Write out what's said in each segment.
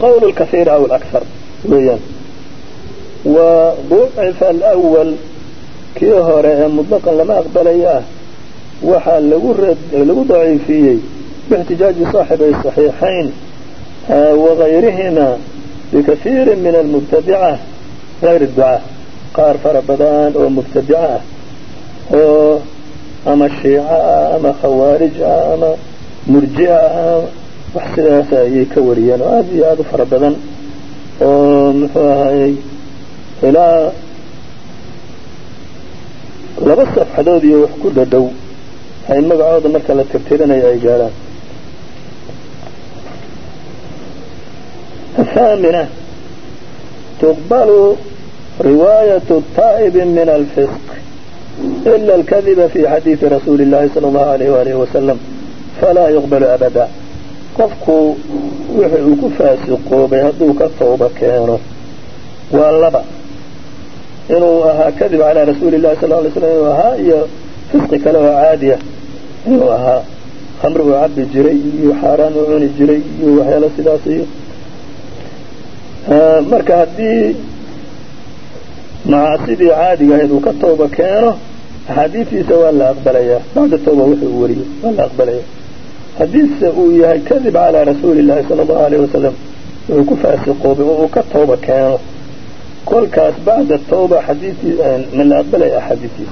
وقول الكثير أو الأكثر ويان. وضعف الأول كي هو مطلقا لما أقبل إياه وحال لغو ضعيفيه باحتجاج صاحب الصحيحين وغيرهما بكثير من المبتدعة غير الدعاء قار فربضان أو مبتدعة أما الشيعة أما خوارج أما مرجئة وحسنها يكوريان وهذه فربضان إلى لبس حدودي وحكود الدو هاي مقعود مركا لتكتيرنا يا إيجالا. الثامنة تقبل رواية التائب من الفسق إلا الكذب في حديث رسول الله صلى الله عليه وآله وسلم فلا يقبل أبدا. قفكوا وحيوكوا فاسقوا بيهدوك الطوبة كانوا واللبا إنه كذب على رسول الله صلى الله عليه وسلم وها فسق كله عادية إنه خمر وعب الجري وحاران وعون الجري وحيال السلاسي مركا هدي مع سيدي عادي هيدو كالتوبة كانوا حديثي سواء لا أقبليه بعد التوبة وحي وريه ولا أقبليه حديث سوية كذب على رسول الله صلى الله عليه وسلم وكفاسقوا وكالتوبة كانوا كل كاس بعد التوبة حديثي من لا أقبليه حديثي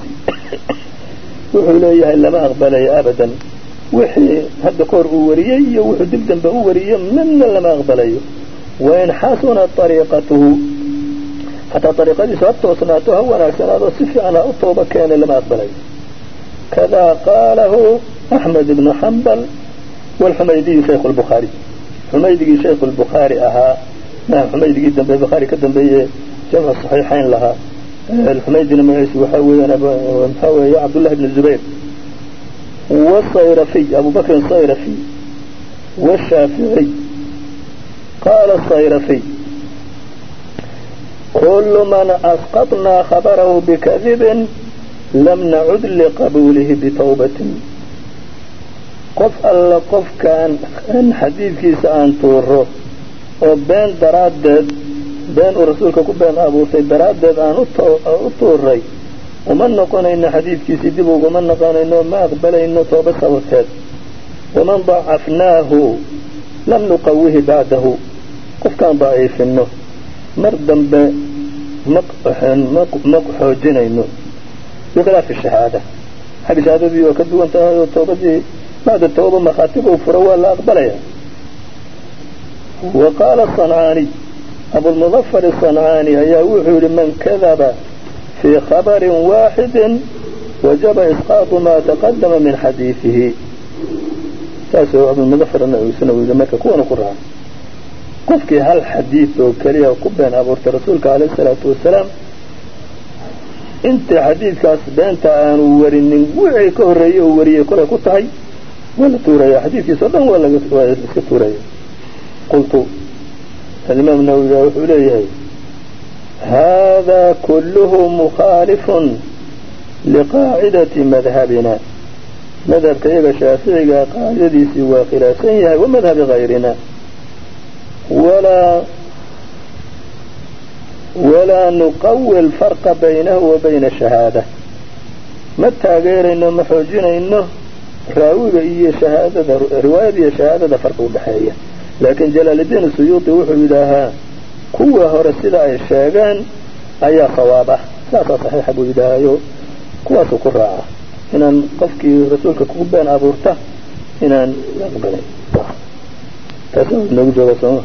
وحي إلا ما أقبليه أبدا وحي هذا كور وريه وحي دبدا بوريه من لما أقبليه وإن حسنت طريقته حتى طريقتي سبت وصنعتها ونكسنا وصفي أنا التوبة كان لما أقبليه. كذا قاله أحمد بن حنبل والحميدي شيخ البخاري. حميدي شيخ البخاري نعم حميدي جدا بالبخاري كدم بي جمع الصحيحين لها. الحميدي المعيسي وحاوي عبد الله بن الزبير والصيرفي أبو بكر الصيرفي والشافعي. قال الصيرفي كل من أسقطنا خبره بكذب لم نعد لقبوله بتوبة. قف كان حديث كيسان توره وبين درادد بين رسولك كبين أبو سيد درادد أن أطوري ومن نقول إن حديث كيسي دبو ومن نقول إنه ما أقبل إنه توبة سوكت ومن ضعفناه لم نقوه بعده. قف كان ضعيف إنه مردا بمقحوجين بخلاف الشهادة. حق الشهادة دي وكدوا انتهى التوبة دي بعد التوبة مخاطبه فروا لا أقبلها. وقال الصنعاني أبو المظفر الصنعاني يوحي لمن كذب في خبر واحد وجب إسقاط ما تقدم من حديثه. تاسو أبو المظفر أنه سنوي لما كون قرآن قفك هل حديث وكريه وكبين أبو رسولك عليه الصلاة والسلام انت حديث كاس بانت آن ورنين وعي كهرية ووريه كلها كتهي ولا توريه حديث يصدن ولا توريه. قلت الإمام النووي وحوليه هذا كله مخالف لقاعدة مذهبنا. مذهب كيغا شافعي قاعدة سوى خلافية ومذهب غيرنا ولا نقوي الفرق بينه وبين الشهادة. متى غير إنه محوجين إنه راوي هي شهادة رواية هي شهادة فرق بحية. لكن جلال الدين السيوطي وحي لها كوه رسيلة الشاغان أي صوابه لا صحيح أبو إدايو كوه سكراعه إن قفكي رسولك كوبان أبورته إن يقبل تسمى نوجه وسمى.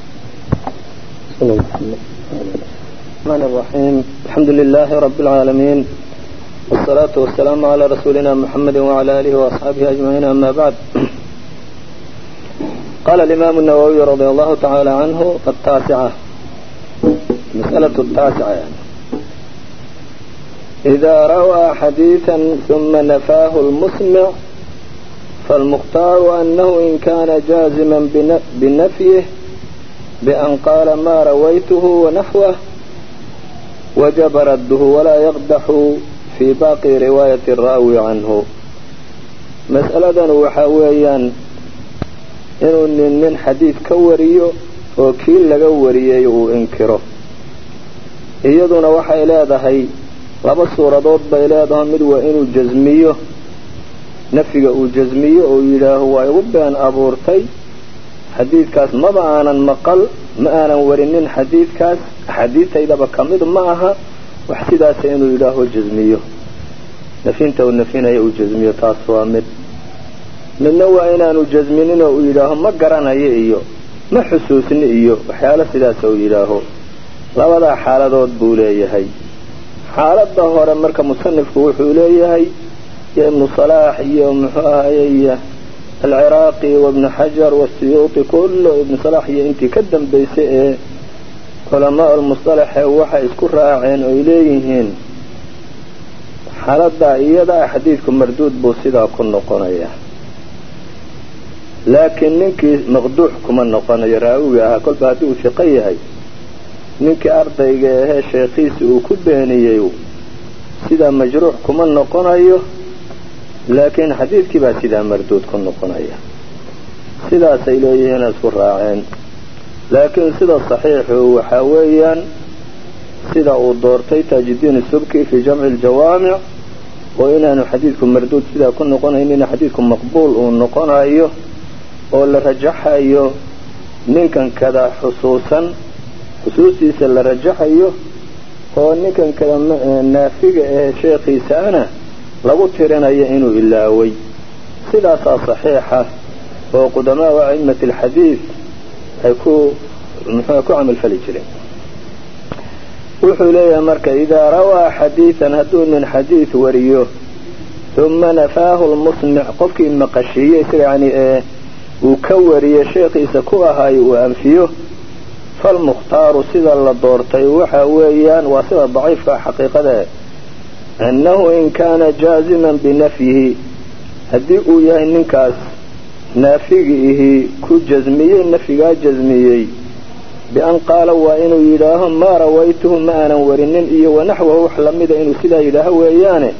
الرحمن الرحيم. الحمد لله رب العالمين والصلاة والسلام على رسولنا محمد وعلى آله وأصحابه أجمعين. أما بعد. قال الإمام النووي رضي الله تعالى عنه التاسعة مسألة التاسعة يعني إذا روى حديثا ثم نفاه المسمع فالمختار أنه إن كان جازما بنفيه بأن قال ما رويته ونحوه وجب رده ولا يقدح في باقي رواية الراوي عنه. مسألة وحاويا إنه من حديث كوريو oo kii laga wariyey uu inkiro. iyaduna waxay leedahay laba suuradood bay leedahay. mid waa inuu jasmiyo nafyiga uu jasmiyo oo yidhaaho waa igu been abuurtay xadiidkaas maba aanan maqal ma aanan warinin xadiidkaas axaadiistaydaba ka mid ma aha wax sidaas inuu yidhaaho jasmiyo nafinta uu nafinaya uu jasmiyo. taas waa midna waa inaanu jasminin oo uu yidhaaho ma garanayo iyo ma xusuusni iyo waxyaalo sidaas uu yidhaaho. labadaa xaaladood buu leeyahay. xaaladda hore marka musanifku wuxuu leeyahay يا ابن صلاح يا محايا العراقي وابن حجر والسيوطي كله ابن صلاح يا انت كدم بيسئ علماء المصطلح وحا اسكو راعين إليهن حالة إيدا حديثكم مردود بوسيدا كن نقنية لكن ننك مغدوحكم النقنية راويها كل بهدو ثقية ننك أرضي شيخيس وكبهنية سيدا مجروحكم النقنية لكن حديث كبا سيدا مردود كن نقنية سيدا سيليهن اسكو راعين لكن سيدا صحيح وحاويا سيدا ودورتي تاج الدين السبكي في جمع الجوامع وإن حديثكم مردود سيدا كن نقنية إن حديثكم مقبول ونقنية أيه ولا رجحها أيه من كان كذا خصوصي سلا رجحها أيه وإن كان كذا نافق شيخي سأنا لو ترين إنه إلا وي سيدا صحيحة وقدماء وأئمة الحديث هيكون عمل فليجرين وحولي مركا إذا روى حديثا هدون من حديث وريه ثم نفاه المصنع قفك مقشيه يعني وكوري شيخي سكوها وأنفيه فالمختار سيدا للدورتي وحاويان وسيدا ضعيفة حقيقة أنه إن كان جازما بنفيه هدئ يا إنكاس نافقه كجزمي نفقا جزمي بأن قال وإنه يلاهم ما رويته ما أنا ورنن إيه ونحوه حلمد إنه سلا يلاه وإيانه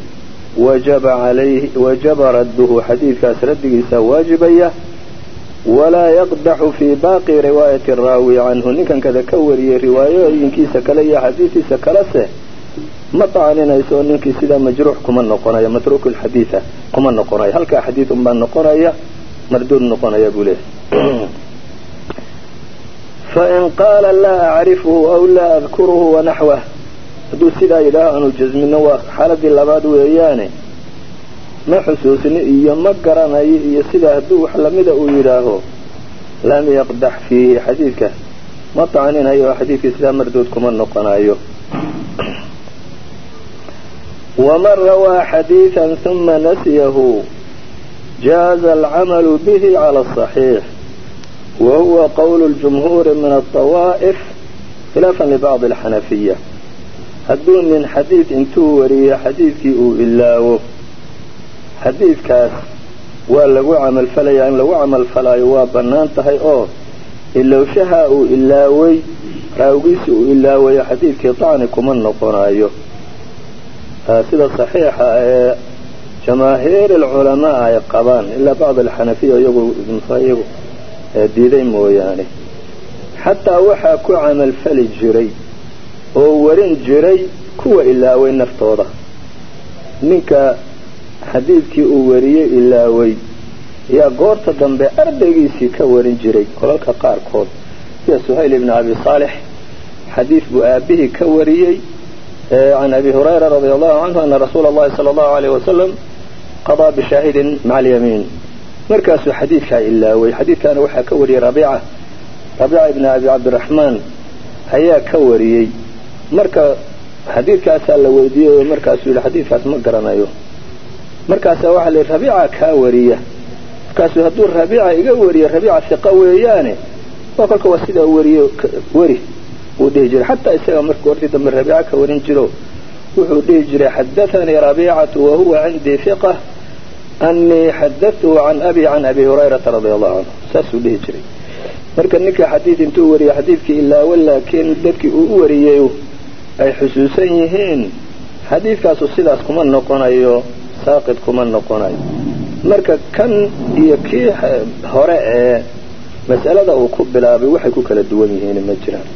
وجب رده حديث كاس رده واجبية ولا يقدح في باقي رواية الراوي عنه نكن كذا كوري رواية ينكي سكلي حديثي سكلسه مطعننا يسون نكي سلا مجروح كما نقنايا متروك الحديثة كما نقنايا هل كحديث ما نقنايا مردود نقنايا بوله فإن قال لا أعرفه أو لا أذكره ونحوه هدو سلا إله أنه جزمنا وحالة اللباد وإيانه ما حسوسني إيا مقرنا إيا سلا هدو حلمده إلهه لم يقدح فيه حديثك مطعننا أيها حديث سلا مردود كما نقنايا ومن روى حديثا ثم نسيه جاز العمل به على الصحيح وهو قول الجمهور من الطوائف خلافا لبعض الحنفية هدون من حديث انتو وري حديث إلاو حديث كاس ولو عمل فلاي يعني لو عمل فلاي وابنان تهي إلا شهاء إلاوي راويس إلاوي حديث كطعنكم النقنايو سيدة صحيحة جماهير العلماء يقبان إلا بعض الحنفية يقول ديدين موياني حتى وحا كو عمل فلي جري وورين جري كو إلا وين نفتوضة منك حديثك أوريه إلا وي يا قورت دنبي أردقيسي كورين جري قولك قاركود يا سهيل بن أبي صالح حديث بأبيه كوريه عن أبي هريرة رضي الله عنه أن رسول الله صلى الله عليه وسلم قضى بشاهد مع اليمين مركز حديث إلا وحديث كان وحا كوري ربيعة ابن أبي عبد الرحمن هيا كوري مركز حديث كاسا لويديه ومركز الحديث كاس مقرنا يو مركز واحد لربيعة كورية كاسو هدور ربيعة يقوري ربيعة ثقوياني وقالك وسيدة وري وديجري حتى يسوى مركز ورد من ربيعة كورين جرو وديجري حدثني ربيعة وهو عندي ثقة أني حدثته عن أبي هريرة رضي الله عنه ساسو ديجري مركز نكا حديث انتو وري حديثك إلا ولا كين دبك أورييو أي حسوسيهين حديث كاسو سيداس كمان نقنايو ساقط كمان نقنايو مركز كان يكي هراء mas'alada uu ku bilaabay waxay ku kala duwan yihiin ma jiraan.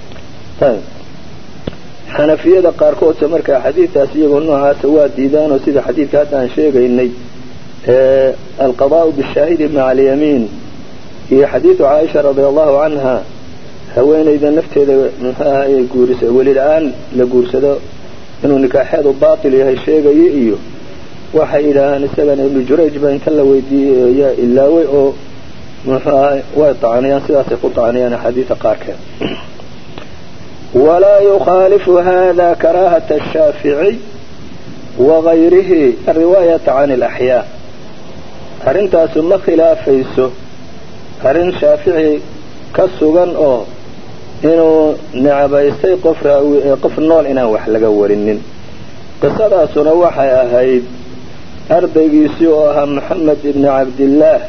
xanafiyada qaarkoodse markaa xadiidtaas iyagoo noocaasa waa diidaanoo sida xadiidka hadda aan sheegaynay alqadaa'u bishaahidi maca alyamiin iyo xadiidu caaisha radia allahu canha haweenayda nafteeda muxuaha ay guurisa welila-aan la guursado inuu nikaaxeedu baatil yahay sheegaya iyo waxay yidhaahaan isagana ibnu jurayj baa inta la weydiiyey yaa ilaaway oo muxuaha way tacaniyaan sidaasay ku tacaniyaan axaadiida qaarkeed. walaa yukhaalifu hada karaahata ashaafici wagayrihi ariwaayata can alaxyaa arrintaasu ma khilaafayso arrin shaafici ka sugan oo inuu necbaystay qof nool inaan wax laga warinin. qisadaasuna waxay ahayd ardaygiisii oo ahaa moxamed ibni cabdillaah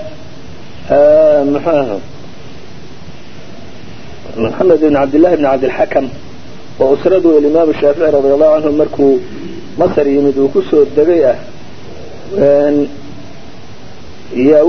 moxamed ibn cabdillahi ibni cabdilxakam oo usradu alimaamu shaafici radia allahu canhu markuu masar yimid uu ku soo degay ah yaa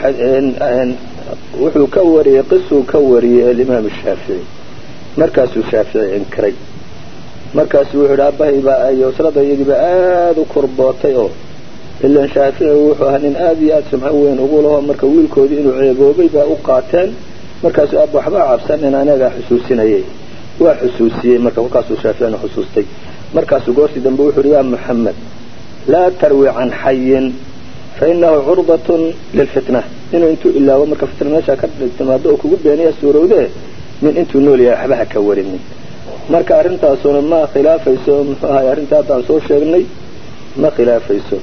wuxuu ka wariyey qisuu ka wariyey alimaamu shaafici markaasuu shaafici inkiray. markaasuu wuxuu yidhi aabbahaybaa ay usrada iyadiiba aada u kurbootay oo ilan shaafici wuxuu ahaa nin aada iyo aada sumco weyn ugu laho marka wiilkoodii inuu ceeboobay baa u qaateen. markaasuu aabba waxbaa cabsanin anagaa xusuusinayay waa xusuusiyey marka kolkaasuu shaaficina xusuustay. markaasuu goortii dambe wuxuu yidhi yaa moxamed laa tarwi can xayin fainahu curdatun lilfitna inuu intuu ilaawo marka fitna meeshaa ka timaado oo kugu beeniya suurowdee min intuu nool yahay waxbaha ka warinin. marka arrintaasuna ma khilaafayso muxuu ahay arrinta haddaan soo sheegnay ma khilaafayso.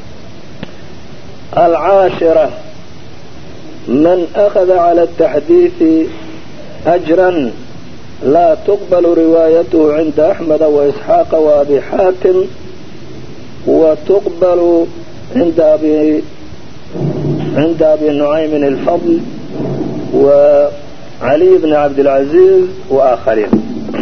alcaashira man akhada cala ataxdiidi ajran laa tuqbalu riwaayatuhu cinda axmeda waisxaaqa waabi xaatim wa tuqbalu cinda abi nucaymin alfadl wa caliy bni cabdilcaziiz wa aakhariin.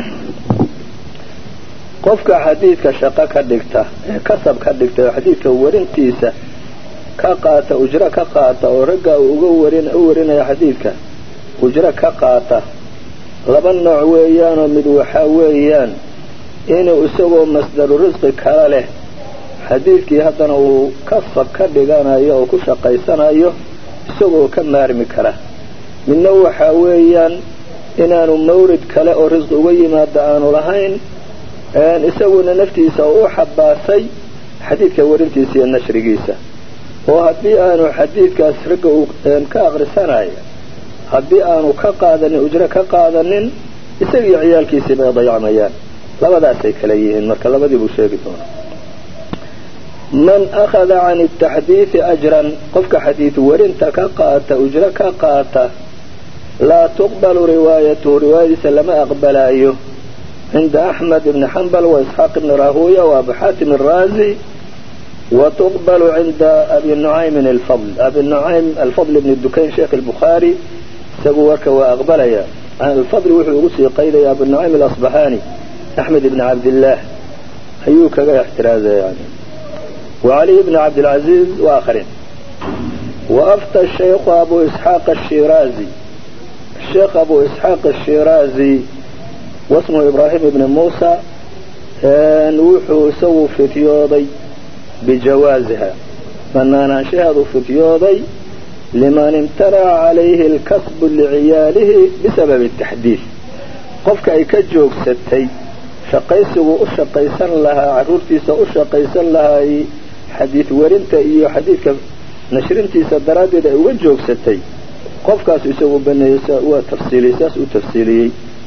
qofka xadiidka shaqo ka dhigta ee kasab ka dhigta oo xadiidka warintiisa ka qaata ujro ka qaata oo ragga uu u warinaya xadiidka ujro ka qaata laba nooc weeyaanoo mid waxaa weeyaan inuu isagoo masdaru risqi kala leh xadiidkii haddana uu kasab ka dhiganayo oo ku shaqaysanayo isagoo ka maarmi kara. midna waxaa weeyaan inaanu mawrid kale oo risqi uga yimaada aanu lahayn isaguna naftiisa u xabaasay xadiidka warintiisa iyo nashrigiisa oo haddii aanu xadiidkaas ragga ka aqrisanayo haddii aanu ka qaadanin ujro ka qaadanin isagiiyo ciyaalkiisii bay dayacmayaan. labadaasay kala yihiin marka labadii buu sheegi doonaa. man akhada can ataxdiidi ajran qofka xadiid warinta ka qaata ujro ka qaata laa tuqbalu riwaayatuhu riwaayadiisa lama aqbalaayo cinda axmed ibni xambal waisxaaq ibni rahuya waabu xaatim araazi وتقبل عند أبي النعيم الفضل أبي النعيم الفضل بن الدكين شيخ البخاري سقوك وأقبليا الفضل وحي قيل يا أبو النعيم الأصبحاني أحمد بن عبد الله أيوك احترازه يعني وعلي بن عبد العزيز وآخرين. وأفتى الشيخ أبو إسحاق الشيرازي الشيخ أبو إسحاق الشيرازي واسمه إبراهيم بن موسى نوحو سووا فتيوضي بجوازها فنانا شهدوا فتيوضي لمن امتنع عليه الكسب لعياله بسبب التحديث قفك أي كجوك ستي شقيسه أشقيسا لها عرورتيس أشقيسا لها حديث ورنت إيو حديث نشرنتي سدرادي وجوك ستي قفك يسوي بني وتفصيلي ساس وتفصيلي.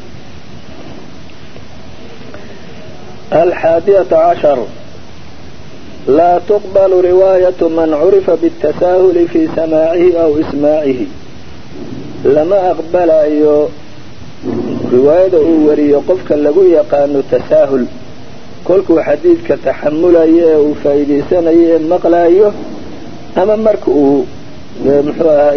11 لا تقبل رواية من عرف بالتساهل في سماعه أو إسماعه لما أقبل أيو رواية وري قفك اللقو يقان تساهل كلك حديث كتحمل أيه وفايدي سنة أيه مقل أيه أما مركو محوها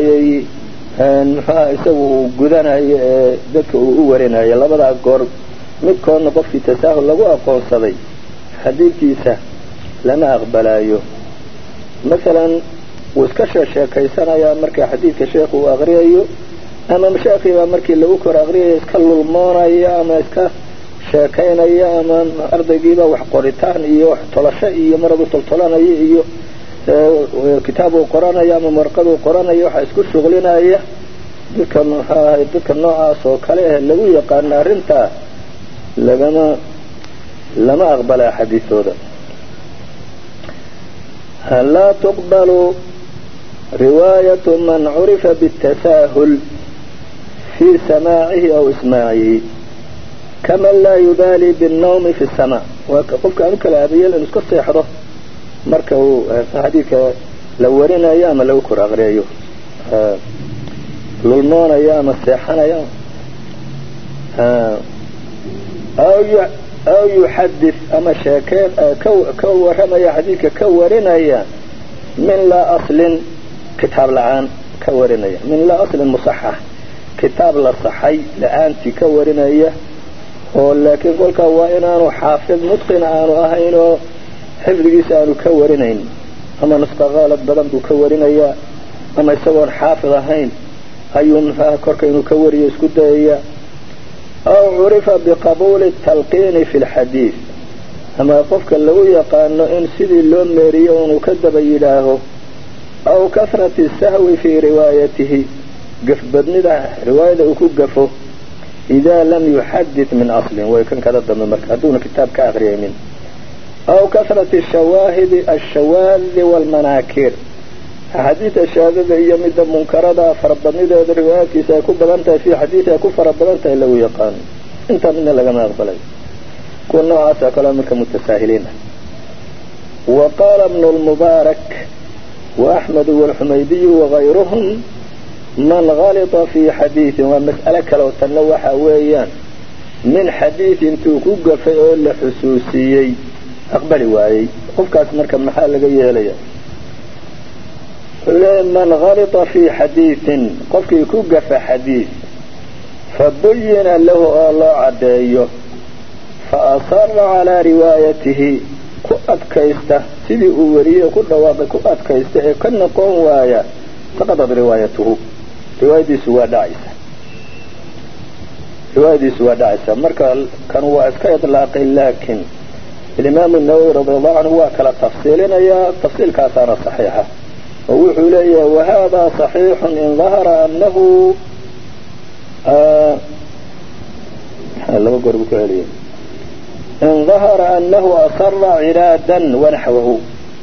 يسوي قدنا ذك ورنا يلا بدأ قرب متكون قفك تساهل لقو أقول صدي حديثي سهل لما أقبلايه مثلا واسكشف شيخيسنا يا مركا حديث شيخ وأغريه ama mashaayikhdii baa markii lagu kor aqriyaya iska lulmoonaya ama iska sheekaynaya ama ardaygiibaa wax qoritaan iyo wax tolasho iyo maradu toltolanaya iyo kitaabuu qoranaya ama warqaduu qoranaya waxaa isku shuqlinaya dadka maxaa ahay dadka noocaas oo kale ah lagu yaqaano arrintaa lama aqbala xadiisooda. laa tuqbalu riwaayatu man curifa bitasaahul fii samaacihi aw ismaacihi kaman laa yubaali binnawmi fi samaa. waa qofka aan u kala aabiyel inu iska seexdo marka uu xadiidka la warinayo ama lagu kor aqriyayo, lulmoonayo ama seexanayo. aw yuxadith ama sheekeen ka waramaya xadiidka ka warinaya min laa aslin kitaab la-aan ka warinaya, min laa aslin musaxax kitaab la saxay la-aantii ka warinaya oo laakiin kolkaa waa inaanu xaafid mutqina aanu ahayn oo xifdigiisa aanu ka warinayn, ama nusqa qaalad badan buu ka warinayaa, ama isagoon xaafid ahayn ayuu maxaa korka inuu ka wariyo isku dayaya. aw curifa biqabuuli talqiini fi lxadiid, ama qofka lagu yaqaano in sidii loo meeriyo inuu ka daba yidhaaho. aw kasrati sahwi fii riwaayatihi, gafbadnida riwaayada uu ku gafo idaa lam yuxadith min aslin, way kan kada dambe marka hadduuna kitaab ka aqriyaynin. aw kasrati shawaahidi ashawaadi waalmanaakir, xadiidka shaadada iyo midda munkarada farabadnideeda riwaayaadkiisa ay ku badan tahay fii xadiid ay ku fara badan tahay lagu yaqaano, intaa midna lagama aqbalay. kuwa noocaasa kale marka mutasaahiliin ah. wa qaala ibnu lmubaarak wa axmed waalxumaydiyu wagayruhum man galita fii xadiidin, waa mas'alo kale oo tanna waxa weeyaan min xadiid intuu ku gafay oo la xusuusiyey aqbali waayey, qofkaas marka maxaa laga yeelaya? man galita fii xadiidin, qofkii ku gafa xadiid fabuyina lahu oo loo caddeeyo fa asara calaa riwaayatihi, ku adkaysta sidii uu wariyey ku dhawaaqay ku adkaysta ee ka noqon waaya saqadat riwaayatuhu, riwaayadiisu waa dhacaysa. marka kan waa iska idlaaqay, laakiin alimaamu nawawi radiallahu canhu waa kala tafsiilinayaa, tafsiilkaasaana saxiixa oo wuxuu leeyahay wahada صaxiixu in dahara anahu laba goor buu ku celiyay in dahara anahu asara ciraadan wanaxwahu,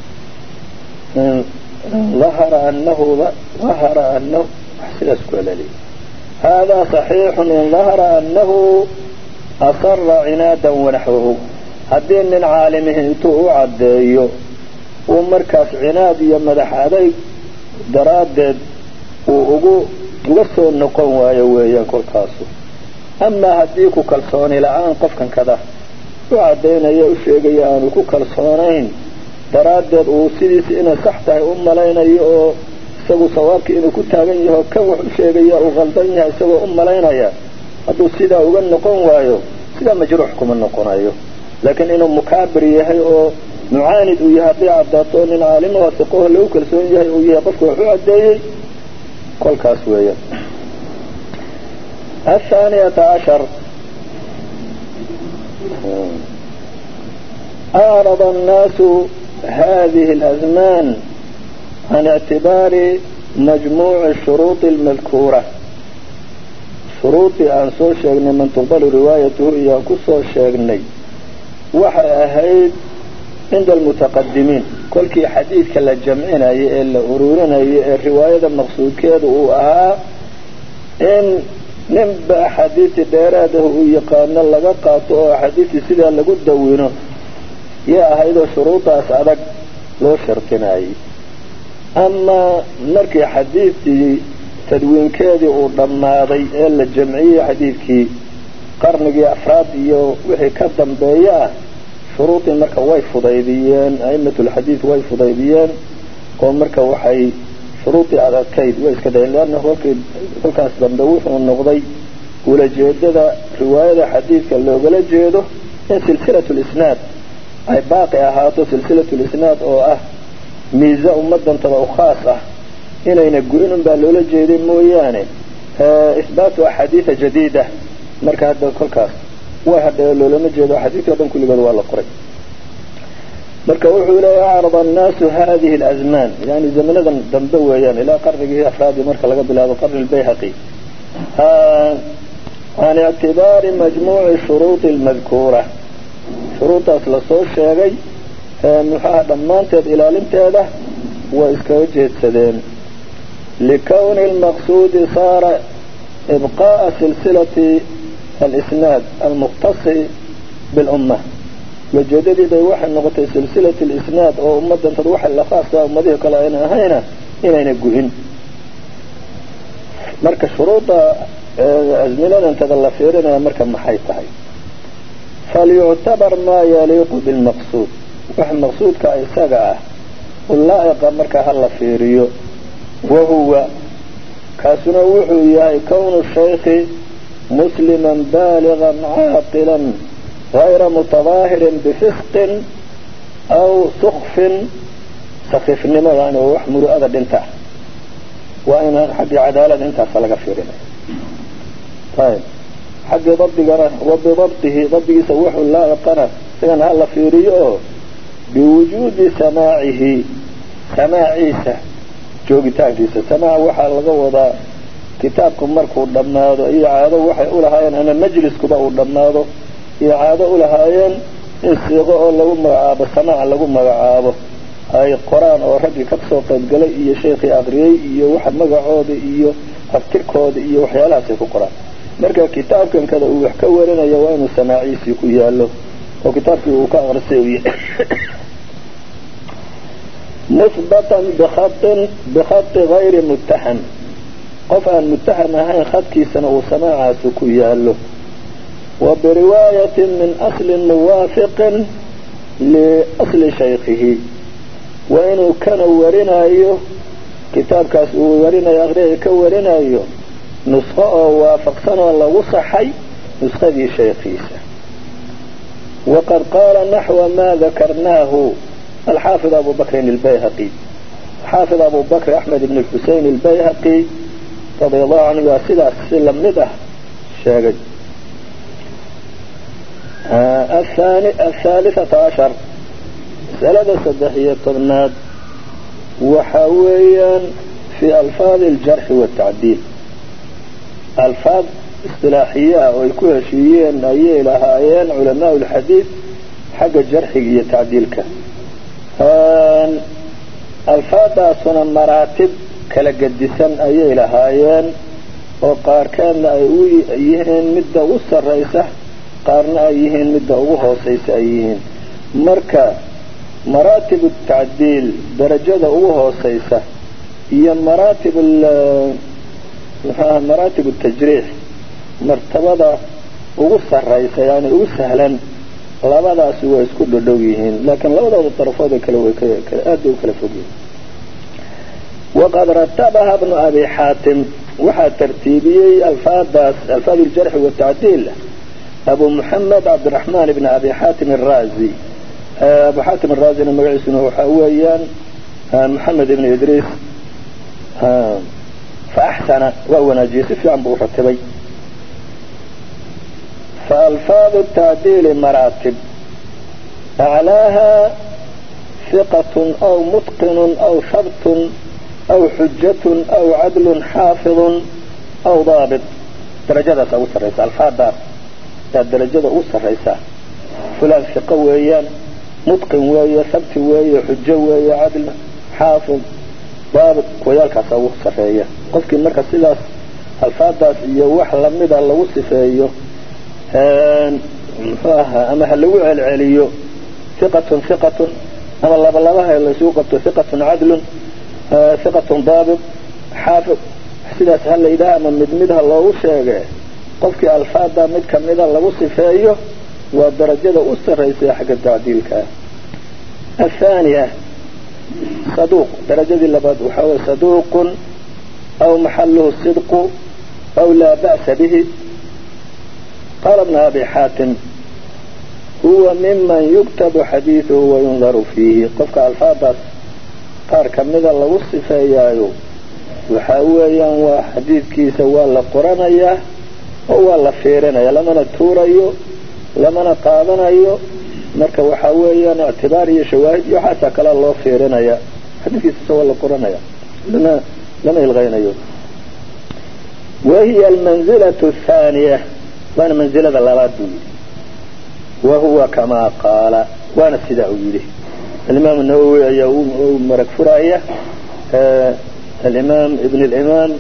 sidaas ku celiyay hada صaxiixu in dahara anahu asara cinaadan wanaxwahu. haddii nin caalimihi intuu u caddeeyo uu markaas cinaad iyo madax adayg daraaddeed uu uga soo noqon waayo weeyaan kolkaasu. amaa haddii ku kalsooni la-aan qofkan kada u caddaynaya u sheegaya aanu ku kalsoonayn daraaddeed uu sidiisa inay sax tahay u malaynayo oo isagu sawaabkii inuu ku taagan yaho kan wax u sheegaya uu qaldan yahay isagoo u malaynaya, hadduu sidaa uga noqon waayo sidaa majruux kuma noqonayo. laakiin inuu mukaabir yahay oo mucaanid uu yahay haddii caddaato nin caalimo wasiqoho lagu kalsoon yahay uu yahay qofka wax u caddeeyey kolkaas weeya. الثانية عشر أعرض الناس هذه الأزمان عن اعتبار مجموع الشروط المذكورة. shuruudii aan soo sheegnay man tuqbalu riwaayatuhu iyo aan ku soo sheegnay waxay ahayd cinda almutaqadimiin kolkii xadiidka la jamcinayay ee la ururinayay ee riwaayada maqsuudkeedu uu ahaa in ninba axaadiistii dheeraadaha uu yaqaano laga qaato oo axaadiistii sidaa lagu dawino yay ahaydoo shuruudaas adag loo shardinayay. amaa markii xadiidkii tadwiinkeedii uu dhammaaday ee la jamciyey xadiidkii qarnigii afraad iyo wixii ka dambeeya ah shuruudii marka way fudaydiyeen, a'immatulxadiid way fudaydiyeen oo marka waxay shuruudii adadkayd way iska dayeen. leanna kolkaas dambe wuxuu noqday ulajeedada riwaayada xadiidka loogala jeedo in silsilatulisnaad ay baaqi ahaato, silsilatulisnaad oo ah miisa ummadantada u khaas ah inayna go-in unbaa loola jeeday mooyaane إثبات أحاديث جديدة marka hadda kolkaas way hadda loolama jeedo xadiidka dhan kulligood waa la qoray marka wuxuu leeyahay arada الناس هذه الأزمان يعني زمanadan dambe weeyaan ilaa qarnigii afraadi marka laga bilaabo qarni البيهقي عن اعتبار مجموع الشروط المذكورة shuruudaas la soo sheegay muxaa dhammaanteed ilaalinteeda way iskaga jeedsadeen لكون المقصود صار إبقاء سلسلة الإسناد المختص بالأمة وجددي بي واحد نقطة سلسلة الإسناد أو أمة تروح اللخاصة أمده كلا هنا ينقهن مركز شروط أزمنا انتظل فيرنا مركز محيطها فليعتبر ما يليق بالمقصود واحد مقصود كأيساقعه واللائق مركز هلا فيريو وهو كاسنا وحويا كون الشيخ مسلما بالغا عاقلا غير متظاهر بفسق أو سخف نما يعني وحمر أبد انتهى وإن حق عدالة انتهى فلق فيرنا طيب حق وبضبطه ضبطه سوح الله قنا سيان هلا فيريو بوجود سماعيسه joogitaankiisa samaa waxaa laga wadaa kitaabku markuu dhammaado iyo caado waxay u lahaayeen ama majliskuba uu dhammaado iyo caado u lahaayeen in siiqo oo lagu magacaabo samaa lagu magacaabo ay qoraan oo raggii ka soo qaybgalay iyo sheekii aqriyay iyo waxa magacooda iyo aftirkooda iyo waxyaalahaas ay ku qoraan marka kitaabkan kada uu wax ka warinayo waa inuu samaaciisi ku yaalo oo kitaabkii uu ka aqrisay uu yahay مثبتا بخط غير متهم قفا متهم هاي خط كيسن وسماعة كياله وبرواية من أصل موافق لأصل شيخه وإنه كان ورنا أيه كتاب كاس ورنا يغريه كورنا أيه نسخة وافقسنا الله وصحي نسخة دي شيخيسة وقد قال نحو ما ذكرناه الحافظ أبو بكر البيهقي حافظ أبو بكر أحمد بن الحسين البيهقي رضي الله عنه واسدة السلم نده شاقج الثالثة عشر سلدة صدحية طرناد وحويا في ألفاظ الجرح والتعديل ألفاظ اصطلاحية ويكون شيئين أيه لهايين علماء الحديث حق الجرح يتعديلك alfaadaasuna maraatib kala gedisan ayay lahaayeen oo qaarkeedna ay u yihiin midda ugu sarraysa qaarna ay yihiin midda ugu hoosaysa ay yihiin marka maraatib tacdiil darajada ugu hoosaysa iyo maraatib tajriix martabada ugu sarraysa yani ugu sahlan labadaasi way isku dhow yihiin laakiin labadooda طرفooda kale way aad u kala fog yihiin وقد رتبها ابن أبي حاتم وحا ترتيبي ألفاظ الجرح والتعديل أبو محمد عبد الرحمن بن أبي حاتم الرازي أبو حاتم الرازي نمغيسنه وحاويان محمد بن إدريس فأحسن وهو نجيس في عنبه رتبي فألفاظ التعديل مراتب أعلاها ثقة أو متقن أو شرط أو حجة أو عدل حافظ أو ضابط درجة أوسر رئيسة الفاظ درجة أوسر رئيسة فلان ثقة ويان متقن ويا ثبت ويا حجة ويا عدل حافظ ضابط ويالك أوسر رئيسة قفك مركز سلاس الفاظ يوح لمدى الله وصفه أما هلو العليو ثقة أما الله بالله اللي سوقته ثقة عدل ثقة ضابط حافظ سيدة هل إذا من مدمدها الله وشاقه قفك الفاظ مد كمدها الله وصفايه والدرجة أسر رئيسية حق التعديل كان الثانية صدوق درجة اللباد وحاول صدوق أو محله الصدق أو لا بأس به قال ابن أبي حاتم هو ممن يكتب حديثه وينظر فيه قفك الفاظ قار كمدا الله وصفاياه waxaa weeyaan waa xadiidkiisa waa la qoranayaa oo waa la fiirinaya, lamana tuurayo lamana qaadanayo. marka waxaa weeyaan ictibaar iyo shawaahid iyo waxaasaa kalea loo fiirinaya. xadiidkiisa waa la qoranaya, lama ilqaynayo. wahiya almanzilatu athaaniya, waana manzilada labaad buu yidhi. wahuwa kamaa qaala, waana sidaa uu yidhi. alimaam nawowi ayaa u marag furaya alimaam ibn alimaam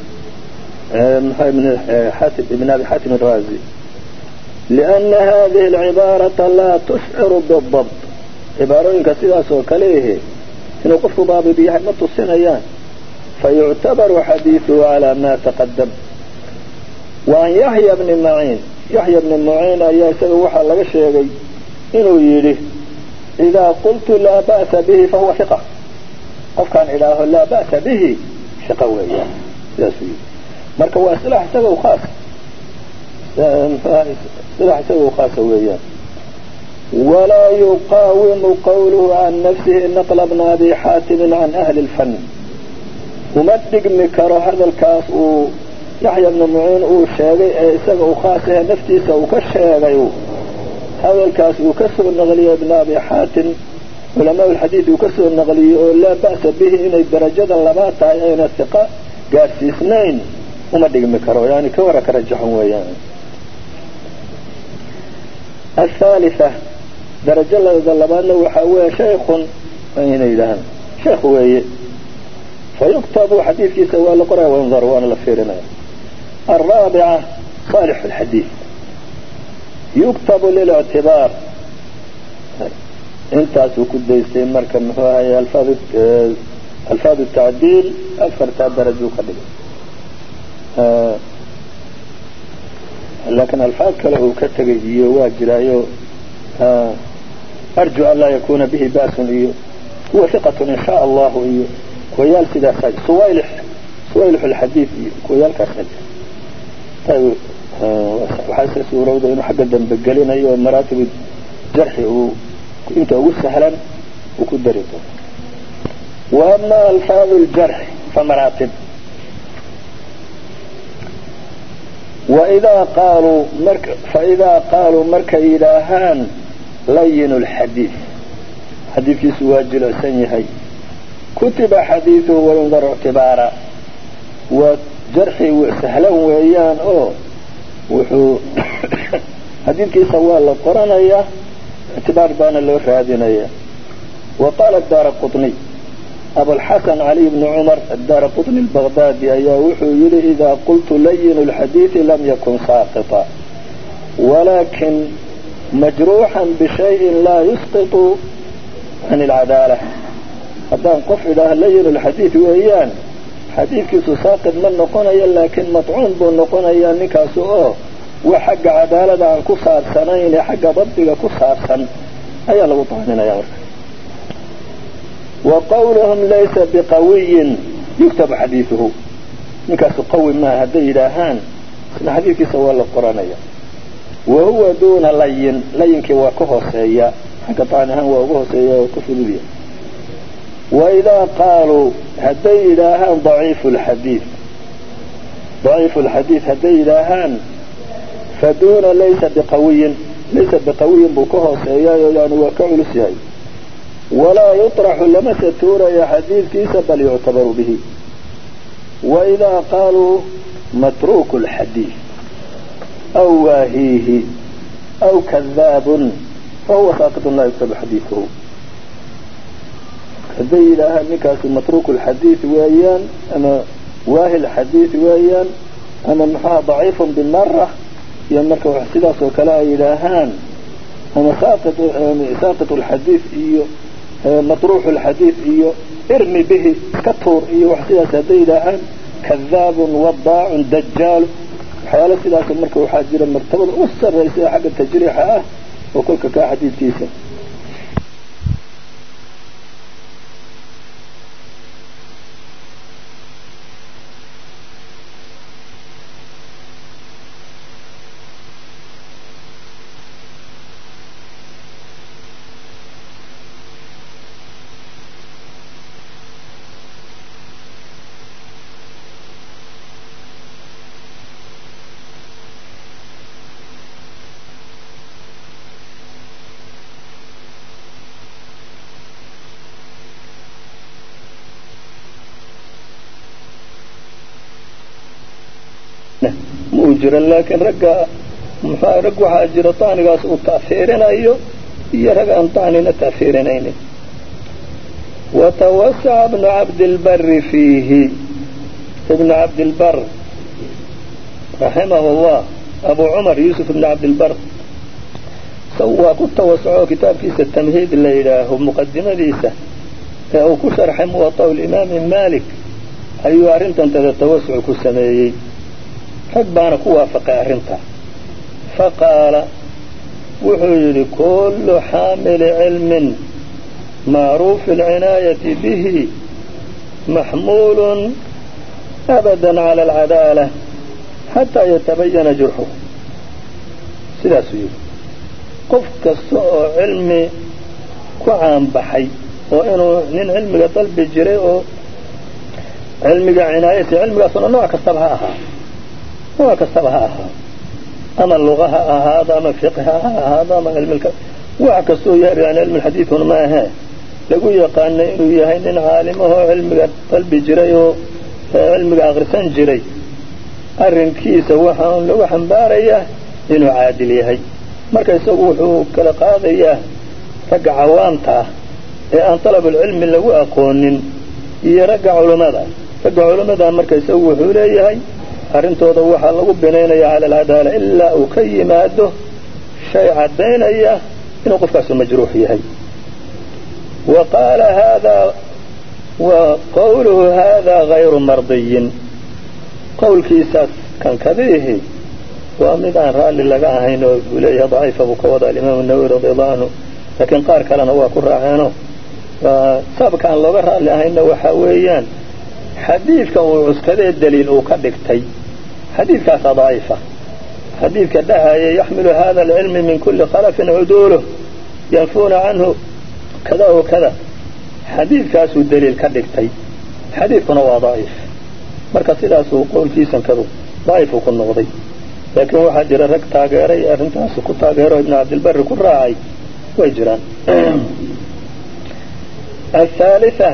ibn abi xaatim araazi, lianna hadihi alcibaarata laa tusciru bidabt. cibaarooyinka sidaas oo kale ahe inuu qofku daabid yahay ma tusinayaan. fayuctabaru xadiiثuhu calaa ma taqadam. waan yaxya bni maciin, yaxya bni maciin ayaa isaga waxaa laga sheegay inuu yidhi idaa qultu laa ba'sa bihi fahuwa hiqa. qofkaan idhaaho laa ba'sa bihi hiqa weeyaan, sidaasuu yidhi. marka waa isilaax isaga u khaas, isilaax isaga u khaasa weeyaan. walaa yuqaawimu qawluhu can nafsihi naqla bna abi xaatimin can ahli اlfan. uma dhigmi karo hadalkaas uu yaxya bnu maciin uu sheegay ee isaga u khaas ahe naftiisa uu ka sheegay. hadalkaas uu ka soo naqliyey ibn abi xaatim culamaa ulxadiid uu ka soo naqliyey oo laa ba'sa bihi inay darajada labaad tahay ayna hiqa gaadhsiisnayn uma dhigmi karo, yani ka wara ka rajaxan weeyaan. athalitha, darajada labaadna waxaa weeye shaykhun inay yidhaahaan sheekh weeye. fayuktabu xadiidkiisa waa la qoraya wayndaru waana la fiirinaya. alraabica saalix alxadiid yuktabu lilictibaar. intaasuu ku daystay marka muxuu ahay alfaad tacdiil afartaa darajuu ka dhigay. laakiin alfaad kale uu ka tegay iyo waa jiraayo arju an laa yakuna bihi ba'sun iyo huwa hiqatun in shaa allahu iyo kuwayaal sidaasa suwaylix alxadiid iyo kuwayaalkaasna jira. waxaa iska suurowda inuu xagga dambe gelinayo oo maraatib jarxi uu inta ugu sahlan uu ku dari doono. wa ama alfaadu ljarxi famaraatib. faidaa qaaluu markay yidhaahaan layinu lxadiid, xadiidkiisu waa jilicsan yahay, kutiba xadiiduhu wayundaru ictibaara. waa jarxi sahlan weeyaan oo wuxuu xadiidkiisa waa la qoranayaa, ictibaar baana loo raadinaya. wa qaala daara quطniy, abulxasan cali bni cumar adaara quطni albagdaadi ayaa wuxuu yidhi idaa qultu layinu lxadiidi lam yakun saaqita walakin majruuxan bishayin laa yusqitu can alcadaala. haddaan qof idhaaho layinu lxadiid weeyaan, xadiidkiisu saaqid ma noqonayo, laakiin matcuun buu noqonayaa ninkaasu oo wax xagga cadaalada aan ku saabsanayn ee xagga dabdiga ku saabsan ayaa lagu taaninaya. marka wa qawluhum laysa biqawiyin yuktabu xadiiduhu. ninkaasu qawi maaha hadday yidhaahaan isna xadiidkiisa waa la qoranaya. wa huwa duuna layin, layinkii waa ka hooseeya, xagga taan ahaan waa uga hooseeya oo ka fududya. waidaa qaaluu hadday yidhaahaan daciifu lxadiid hadday yidhaahaan faduuna laysa biqawiyin buu ka hooseeyayo yani waa ka culus yahay. walaa yuطraxu lamase tuuraya xadiidkiisa bal yuctabaru bihi. waidaa qaaluu matruuku lxadiid aw waahiihi aw kadaabun fahuwa saaqitun laa yuktabu xadiiduhu. hadday yidhaahaan ninkaasi matruuku lxadiid weeyaan ama waahi lxadiid weeyaan ama maxaa daciifun bimara iyo marka wax sidaas oo kale ay yidhaahaan ama saaqit lxadiid iyo matruuxu lxadiid iyo irmi bihi iska tuur iyo wax sidaas hadday yidhaahaan kadaabun wadaacun dajaal waxyaala sidaas marka waxaa jira martabada u sarraysa ee xagga tajriixa ah oo kolka kaa xadiidkiisa ma uu jiro laakiin rag waxaa jira طacnigaas uu ta'fiirinayo iyo rag aan طacnina ta'fiirinaynin. وتوسع ابن عبد البر فيه ابن عبد البر رحمه الله أبو عمر يوسف بن عبد البر سوى كتوسعه كتاب كيس التمهيد اللي إله مقدمة ليسة أو كشرح موطأ الإمام مالك أيها أرنت أنت التوسع كسمي حقبان كوافق أرنت فقال وحجر كل حامل علم معروف العناية به محمول أبدا على العدالة حتى يتبين جرحه. سلاسي قف كالسوء علمي كعام بحي وإنه من علمي طلب الجريء علمي عناية علمي أصلا نوع كسبها أما اللغة هذا أما فقه هذا أما علم وعكسوا يعني علم الحديث ما هي لقوا يقان إنه يهين عالمه علم قلب جري علم أغرسان جري أرنكيس وحن لو حنباريه إنه عادل يهي مركز يسووه كلا قاضيه رجع عوامته أن طلب العلم اللي هو أقون يرجع علماء مركز يسووه ليهي أرنتو ضوحا لو بنينا على العدالة إلا أكي ماده شيء عدينا إياه إنه قفاس مجروح يهي. وقال هذا وقوله هذا غير مرضي قول كيساس كان كذيه ومدان رأى للقاء هنا وليه ضعيف أبو كوضع الإمام النووي رضي الله عنه لكن قال كلام هو كرة عنه وسابق عن الله رأى لهنا وحاويان حديث كان كذا الدليل وكذكتي حديث كان ضعيفة حديث كدها يحمل هذا العلم من كل خلف عدوله ينفون عنه كذا وكذا حديث كاسو الدليل كذكتي حديث كان ضعيف مركز سلاسو قول كيسا كذو ضعيف وكن نغضي لكن واحد جرى رك تاجري أرنتاس كنت تاجره ابن عبد البر كل راعي ويجران. الثالثة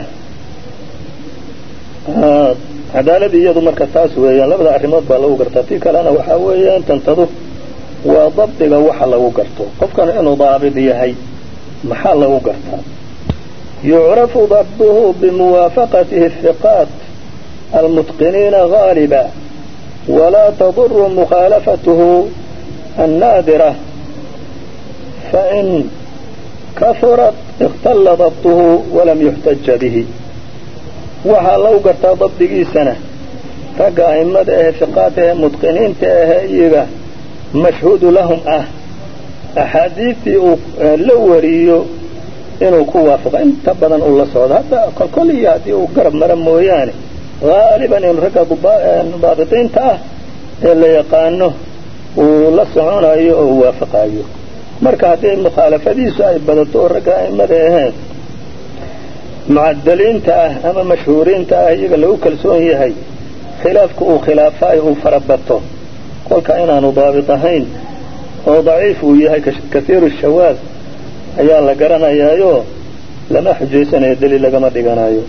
عدالة يضم مركز ويا لبدا أرمض بالو قرطتي كلنا وحويا تنتظر وضبط لو حلو قرطه قف كان إنه ضابط يهي محل قرطه يعرف ضبطه بموافقته الثقات المتقنين غالبا ولا تضر مخالفته النادرة فإن كثرت اختل ضبطه ولم يحتج به. وحلو قرطه ضبطه سنة رقا إمده ثقاته متقنين تأهيغا مشهود لهم أحاديثي لوريو إنه كوافق انت بدن الله سعود هذا كل ياتي وقرب مرمو يعني غالبا إن رقا ضابطين اللي يقانه ولا سعون أيه ووافق أيه مركاتين مخالفة دي سعيد بدلتو رقا إمده معدلين أما مشهورين يقال له كالسون يهي خلافك وخلافاي وفربطه قل كأنه ضابطهين وضعيف ويهي كثير الشواذ أيها لقرنا يايو لما حجيسنا يدليل لقما ديقنا يايو.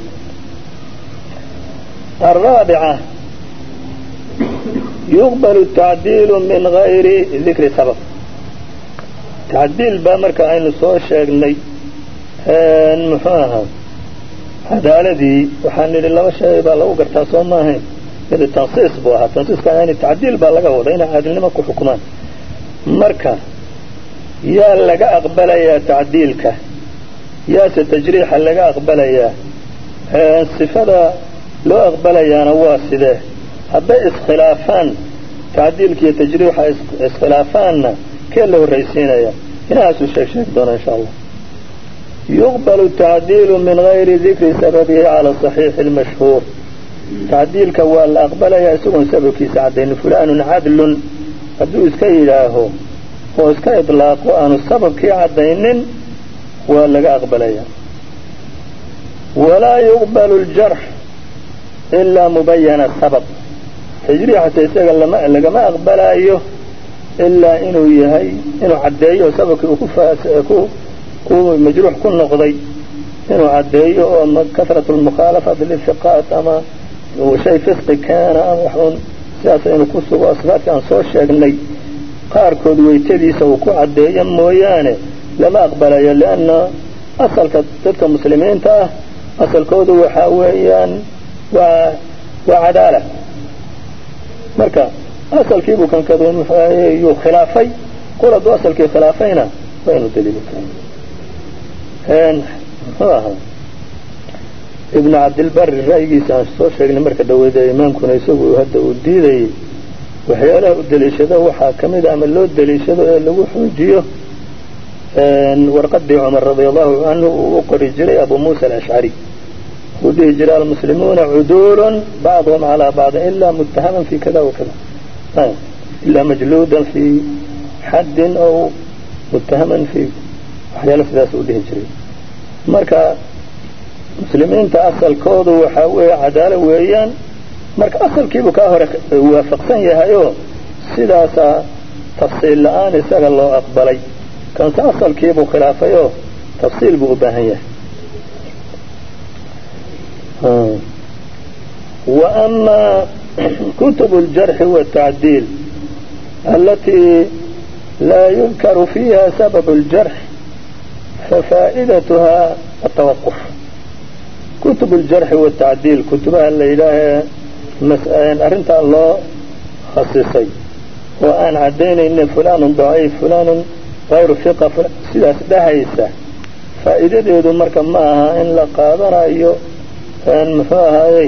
الرابعة يقبل التعديل من غير ذكر سبب. تعديل بامرك عين الصوشيقني المفاهم هذا الذي وحن لله وشيء بالله وقرتها صوماه هذا التنصيص بوها التنصيص كان يعني التعديل بالله وضعنا عادل لما كو حكمان مركا يا لقى أقبل يا تعديلك يا ستجريح لقى أقبل يا الصفة لو أقبل يا نواس ذا هذا إسخلافان تعديلك يا تجريح إسخلافان كله الرئيسين يا هنا أسو الشيخ دون إن شاء الله. يقبل التعديل من غير ذكر سببه على الصحيح المشهور. تعديل كوال أقبل يسون سببك سعدين فلان عدل أدو إسكي له وإسكي إطلاق وأن السبب كي عدين ولا أقبل ولا يقبل الجرح إلا مبين السبب. تجري حتى يسأل لما أقبل أيه إلا إنه يهي إنه عديه وسببك كو مجروح كل نقضي إنه عديه أما كثرة المخالفة للثقات أما وشيء فسق كان أما sidaas inuu ku sugo sifaadka aan soo sheegnay qaarkood weytadiisa uu ku caddeeyo mooyaane lama aqbalayo lianna asalka dadka muslimiinta ah asalkoodu waxaa weeyaan waa cadaala marka asalkiibuu kankadu yuu khilaafay qol hadduu asalkii khilaafayna waa inuu daliili karo muxuu ahaa ibnu cabdilbari ra'yigiisa aan soo sheegnay marka dhaweeda imaamkuna isagu hadda uu diidayay waxyaalaha u daliishado waxaa ka mid a ama loo daliishado ee lagu xoojiyo warqadii cumar radiallahu canhu uu u qori jiray abu muusa alashcari uu dhihi jiray almuslimuuna cuduulun bacduhum calaa bacdin ilaa muttahaman fi kada wakada ilaa majluudan fii xaddin aw muttahaman fi waxyaalo sidaas uu dhihi jiray marka muslimiinta asalkoodu waxaa weeye cadaalo weeyaan marka asalkiibuu kaa hore waafaqsan yahayoo sidaasaa tafsiil la-aan isaga loo aqbalay kanse asalkiibuu khilaafayoo tafsiil buu u baahan yahay wa amaa kutubu aljarxi waatacdiil alatii laa yudkaru fiiha sababu aljarx fafaa'idatuhaa atawaquf kutub aljarxi waatacdiil kutubaha la yidhaahee arrintaa loo khasisay oo aan caddaynaynin fulaanun daciif fulaanun hayru fiqa sidaas dhahaysa faa'iidadeedu marka ma aha in la qaadanayo muxuu ahaayey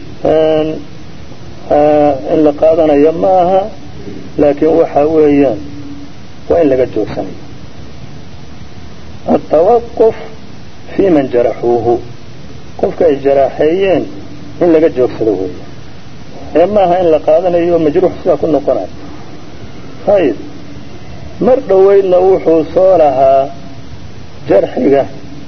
in la qaadanayo ma aha laakiin waxaa weeyaan waa in laga joogsanayo atawaquf fii man jaraxuuhu qofka ay jaraaxeeyeen in laga joogsado weeya ee maaha in la qaadanayo majruux sidaa ku noqonayo ayib mar dhoweydna wuxuu soo lahaa jarxiga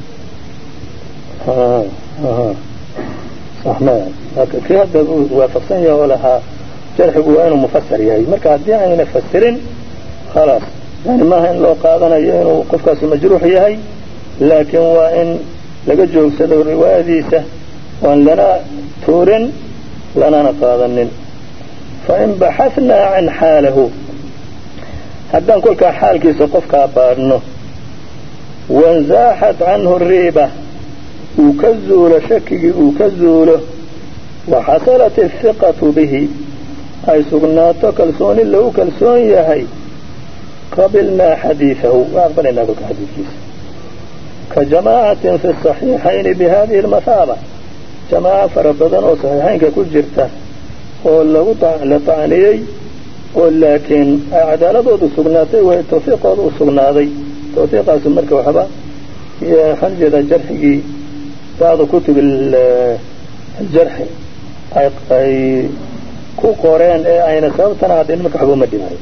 kii hadda uu waafaqsan yahay oo lahaa jarxigu waa inuu mufasar yahay marka haddii ayna fasirin khalaas yani maaha in loo qaadanayo inuu qofkaasu majruux yahay laakiin waa in laga joogsado riwaayadiisa oan lana tuurin lanana qaadanin fain baxahnaa can xaalahu haddaan kolkaa xaalkiisa qofkaa baadhno wainzaaxat canhu riiba uu ka zuulo shakigii uu ka zuulo waxasalat ahiqatu bihi ay sugnaato kalsooni lagu kalsoon yahay qabilnaa xadiidahu waa aqbalaynaa kolka xadiidkiisa kajamaacatin fi saxiixayni bihadihi almathaaba jamaaca fara badan oo saxiixaynka ku jirta oo la tacniyey oo laakiin ay cadaaladoodu sugnaatay way tawfiiqooda u sugnaaday tawfiiqaasu marka waxba waxaan ujeedaa jarxigii bacdu kutub aljarxi ay ku qoreen ee ayna sababtana caddayn marka waxba uma dhimaayo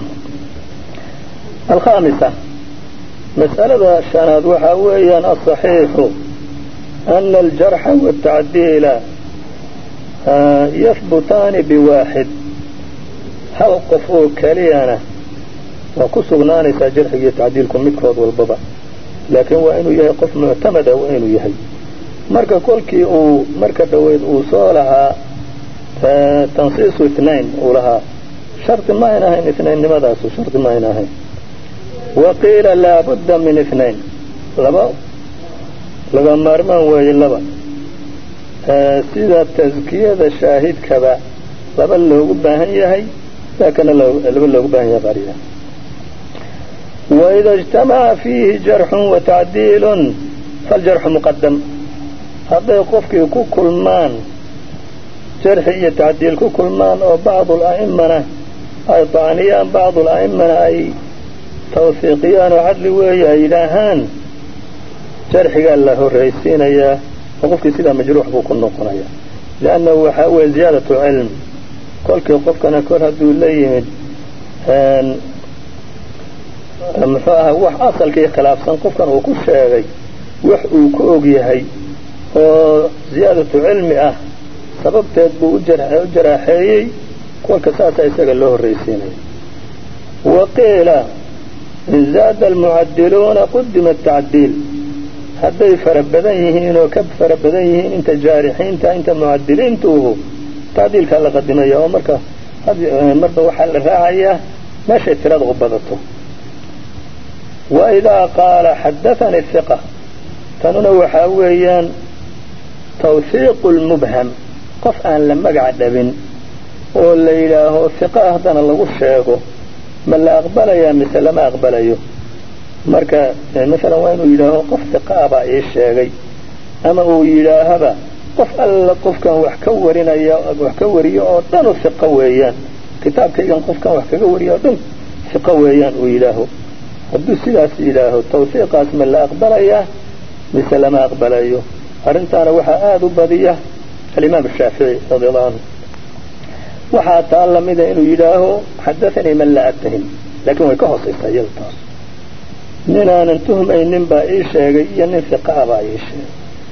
alkhaamisa mas'alada shanaad waxaa weeyaan aلصaxiixu ana aljarxa waالtacdiila yahbutaani biwaaxid hal qof oo keliyana waa ku sugnaanaysaa jarxiga iyo tacdiilku midkood walbaba laakiin waa inuu yahay qof muctamada waa inuu yahay marka kolkii uu marka dhoweyd uu soo lahaa tansiisu itnayn uu lahaa shardi ma ayn ahayn itnaynnimadaas shardi ma ayn ahayn waqiila laabudda min itnayn laba laga maarmaan weeye laba sida taskiyada shaahidkaba laba loogu baahan yahay laakana laba loogu baahan yahay qariya waida اجtamaca fiihi jarxun watacdiilun faljarxu muqadam hadday qofkii ku kulmaan jarxi iyo tacdiil ku kulmaan oo bacdu ala'imana ay tacniyaan bacdu ala'imana ay tawfiiqiyaan oo cadli weeye ay yidhaahaan jarxigaa la horraysiinayaa oo qofkii sidaa majruux buu ku noqonayaa liannahu waxaa weeye ziyaadatu cilm kolkii qofkana kor hadduu la yimid muxuu ahaa wax asalkii khilaafsan qofkan uu ku sheegay wax uu ku og yahay oo ziyaadatu cilmi ah sababteed buu u jaraaxeeyey kolka saasaa isaga loo horraysiinaya waqiila in zaada almucadiluuna qudima atacdiil hadday fara badan yihiin oo ka fara badan yihiin inta jaarixiinta inta mucadiliintuuhu tacdiilkaa la qadimaya oo marka marba waxaa la raacayaa meeshay tirada u badato. waidaa qaala xadaثani hiqa tanuna waxaa weeyaan tawhiiqu lmubham, qof aan la magac dhabin oo la yidhaaho hiqa haddana lagu sheego ma la aqbalayaa mise lama aqbalayo. marka masalan waa inuu yidhaaho qof hiqaa baa ii sheegay, ama uu yidhaahaba qof alla qofkan wax ka wariyo oo dhan u hiqo weeyaan, kitaabkaygan qofkan wax kaga wariyo oo dhan hiqo weeyaan uu yidhaaho. hadduu sidaas yidhaaho tawhiiqaas ma la aqbalayaa mise lama aqbalayo. arrintaana waxaa aada u badiya alimaam shaafici radiallahu canhu. waxaa taa lamida inuu yidhaaho xadaanii man laa atahim, laakiin way ka hoosaysaa iyada taas. ninaanan tuhmaynin baa ii sheegay iyo nin hiqaa baa ii sheegay.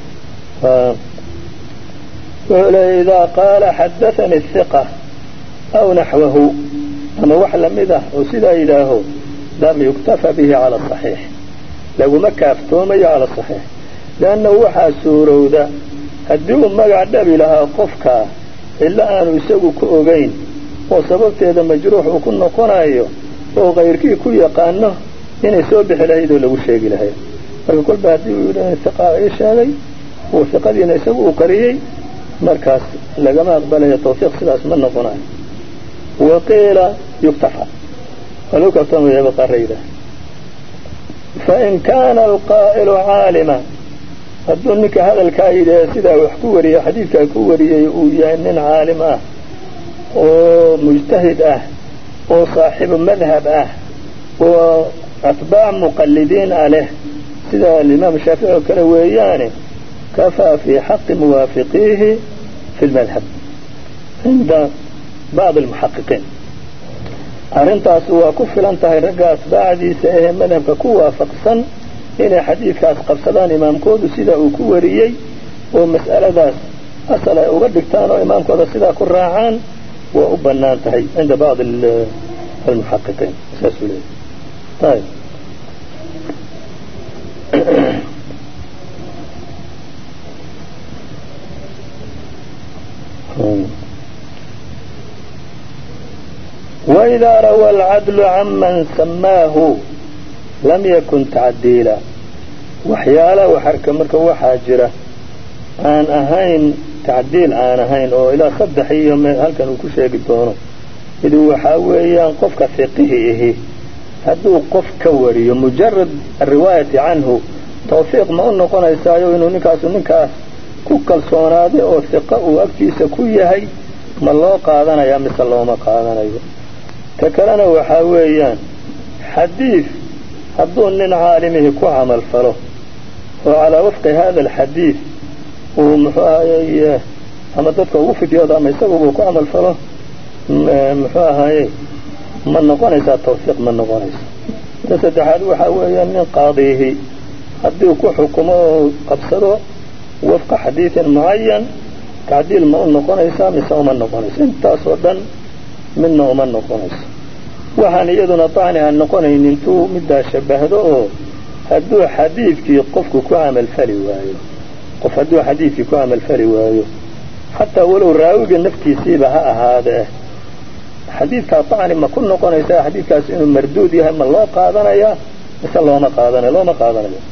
wuxuu leeya idaa qaala xadaanii hiqa aw naxwahu, ama wax lamid ah oo sidaa yidhaaho lam yuktafa bihi cala asaxiix, laguma kaaftoomayo cala asaxiix. liannahu waxaa suurowda haddii uu magac dhabi lahaa qofkaa illa aanu isagu ku ogayn oo sababteeda majruux uu ku noqonayo oo kayrkii ku yaqaano inay soo bixi lahayd oo lagu sheegi lahayd. marka kolba haddii uu yidhi hiqaa ii sheegay uu hiqadiina isagu uu qariyey, markaas lagama aqbalayo tawfiiq, sidaas ma noqonayo. waqiila yuktafa, waa lagu kaaftoomaya baqarayda. fain kaana alqaa'ilu caalima, hadduu ninka hadalkaa yidhaah sidaa wax ku wariyay xadiidkaa ku wariyey uu yahay nin caalim ah oo mujtahid ah oo saaxibu madhab ah oo atbaac muqalidiin ah leh sida alimaam shaafici oo kale weeyaane, kafaa fii xaqi muwaafiqiihi fi lmadhab cinda bacdi almuxaqiqiin. arrintaas waa ku filan tahay ragga atbaacdiisa ahee madhabka ku waafaqsan inay xadiidkaas qabsadaan imaamkoodu sidaa uu ku wariyey oo mas'aladaas asal ay uga dhigtaan oo imaamkooda sidaa ku raacaan, waa u bannaan tahay cinda bacdi almuxaqiqiin. saasuu leeyahy. ayb وإذا روى العدل عمن سماه لم يكن تعديلا. waxyaala waxarka marka waxaa jira aan ahayn tacdiil aan ahayn oo ilaa 3 iyo halkan uu ku sheegi doono. mid waxaa weeyaan qofka fiqihi ahi hadduu qof ka wariyo mujarad riwaayati canhu, tawfiiq ma u noqonaysaayo inuu ninkaas ku kalsoonaaday oo fiqa uu agtiisa ku yahay, ma loo qaadanayaa mise looma qaadanayo. ka kalena waxaa weeyaan xadiid hadduu nin caalimihi ku camal falo oo calaa wafqi hada alxadiid uu muxuu ahaye ama dadka ugu fidyooda ama isaguba ku camal falo, muxuu ahaye ma noqonaysaa tawfiiq, ma noqonaysa. ta saddexaad waxaa weeyaan nin qaadihi haddii ku xukumo oo qabsado wafqa xadiidin mucayan, tacdiil ma u noqonaysaa mise uma noqonayso. intaasoo dhan midna uma noqonayso. waxaan iyaduna tacni aan noqonaynin intuu middaa shabahdo oo hadduu xadiidkii qofku ku camalfali waayo, qof hadduu xadiidkii ku camalfali waayo xataa walow raawiga naftiisiiba ha ahaadee, xadiidkaa tacni ma ku noqonaysaa xadiidkaas inuu marduud yahay, ma loo qaadanayaa mise looma qaadanayo.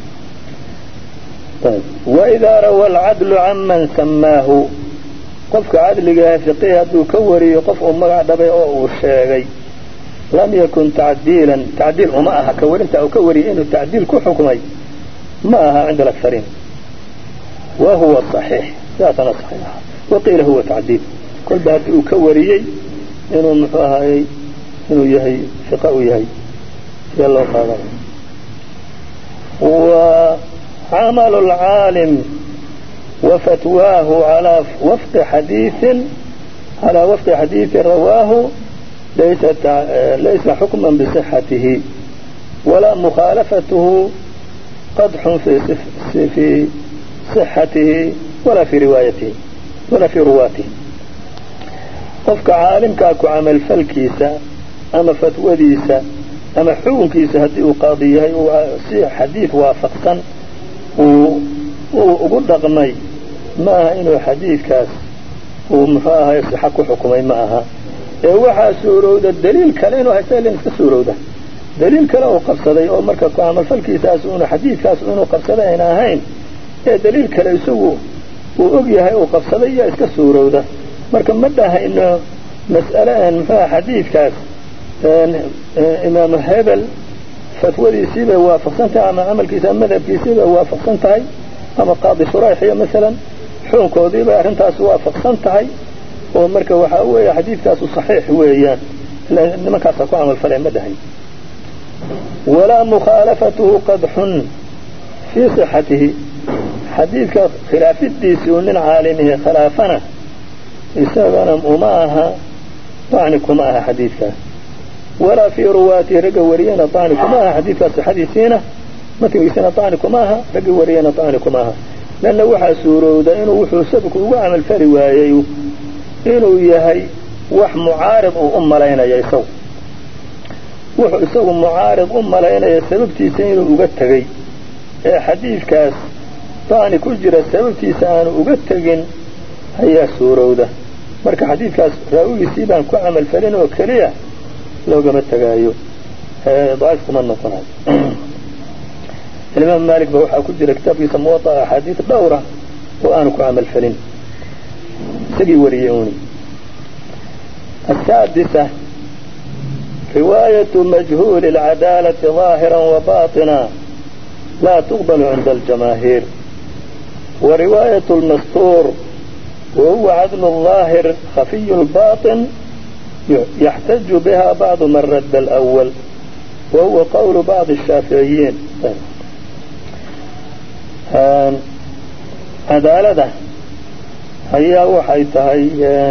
waidaa rawa alcadlu canman samaahu, qofka cadligaah fiqihi hadduu ka wariyo qof uu magac dhabay oo uu sheegay, lam yakun tacdiilan, tacdiil uma aha ka warinta uu ka wariyay inuu tacdiil ku xukmay ma aha cinda alakariin. wa huwa صaxiix, sidaasana saxiixa. waqiila huwa tacdiil, kolba haddii uu ka wariyey inuu muxuu ahaayey inuu yahay fiqa u yahay, sidee loo qaadanayo. wa camalu اlcaalim وفتواه على وفق حديث رواه ليس حكما بصحته ولا مخالفته قدح في صحته ولا في روايته ولا في رواته. qofka caalimkaa ku camal falkiisa ama fatwadiisa ama xukunkiisa haddii uu qaadi yahay si xadiid waafaqsan uu ugu dhaqmay ma aha inuu xadiidkaas uu muxuu ahay sixa ku xukumay ma aha. waxaa suurowda daliil kale inuu haysta ilaa iska suurowda daliil kale oo qabsaday oo marka ku amalfalkiisaas uuna xadiidkaas inuu qabsaday ayna ahayn ee daliil kale isagu uu og yahay uu qabsaday yaa iska suurowda marka ma dhahayno mas'ale muxuu xadiidkaas imaam hebel fatwadiisii bay waafaqsan tahay ama amalkiisa madhabkiisii bay waafaqsan tahay ama qaadi shurayxiya masalan xukunkoodii bay arrintaas waafaqsan tahay oo marka waxaa weeye xadiidkaasu saxiix weeyaan nimankaasa ku camal falay ma dhahay walaa mukhaalafatuhu qadxun fii sixatihi xadiidka khilaafidiisii uu nin caalimihi khilaafana isagana uma aha dacni kuma aha xadiidkaas walaa fii ruwaatihi ragga wariyana dacni kuma aha xadiidkaas sixadiisiina matnigiisina dacni kuma aha ragga wariyana dacni kuma aha lanna waxaa suurowda inuu wuxuu sabku ugu camal fali waayey inuu yahay wax mucaarid uu u malaynaya isagu wuxuu isagu mucaarid u malaynaya sababtiisa inuu uga tegey ee xadiidkaas dacni ku jira sababtiisa aanu uga tegin ayaa suurowda marka xadiidkaas raawigiisii baan ku camal falin oo keliya loogama tegaayo daciif kuma noqonayo imaam maalik ba waxaa ku jira kitaabkiisa muwaطa axaadiid dhowra oo aanu ku camal falin isagii wariyey uni السادسة رواية مجهول العدالة ظاهرا وباطنا لا تقبل عند الجماهير ورواية المستور وهو عدل الظاهر خفي الباطن يحتج بها بعض من رد الأول وهو قول بعض الشافعيين عدالة هي waxay tahay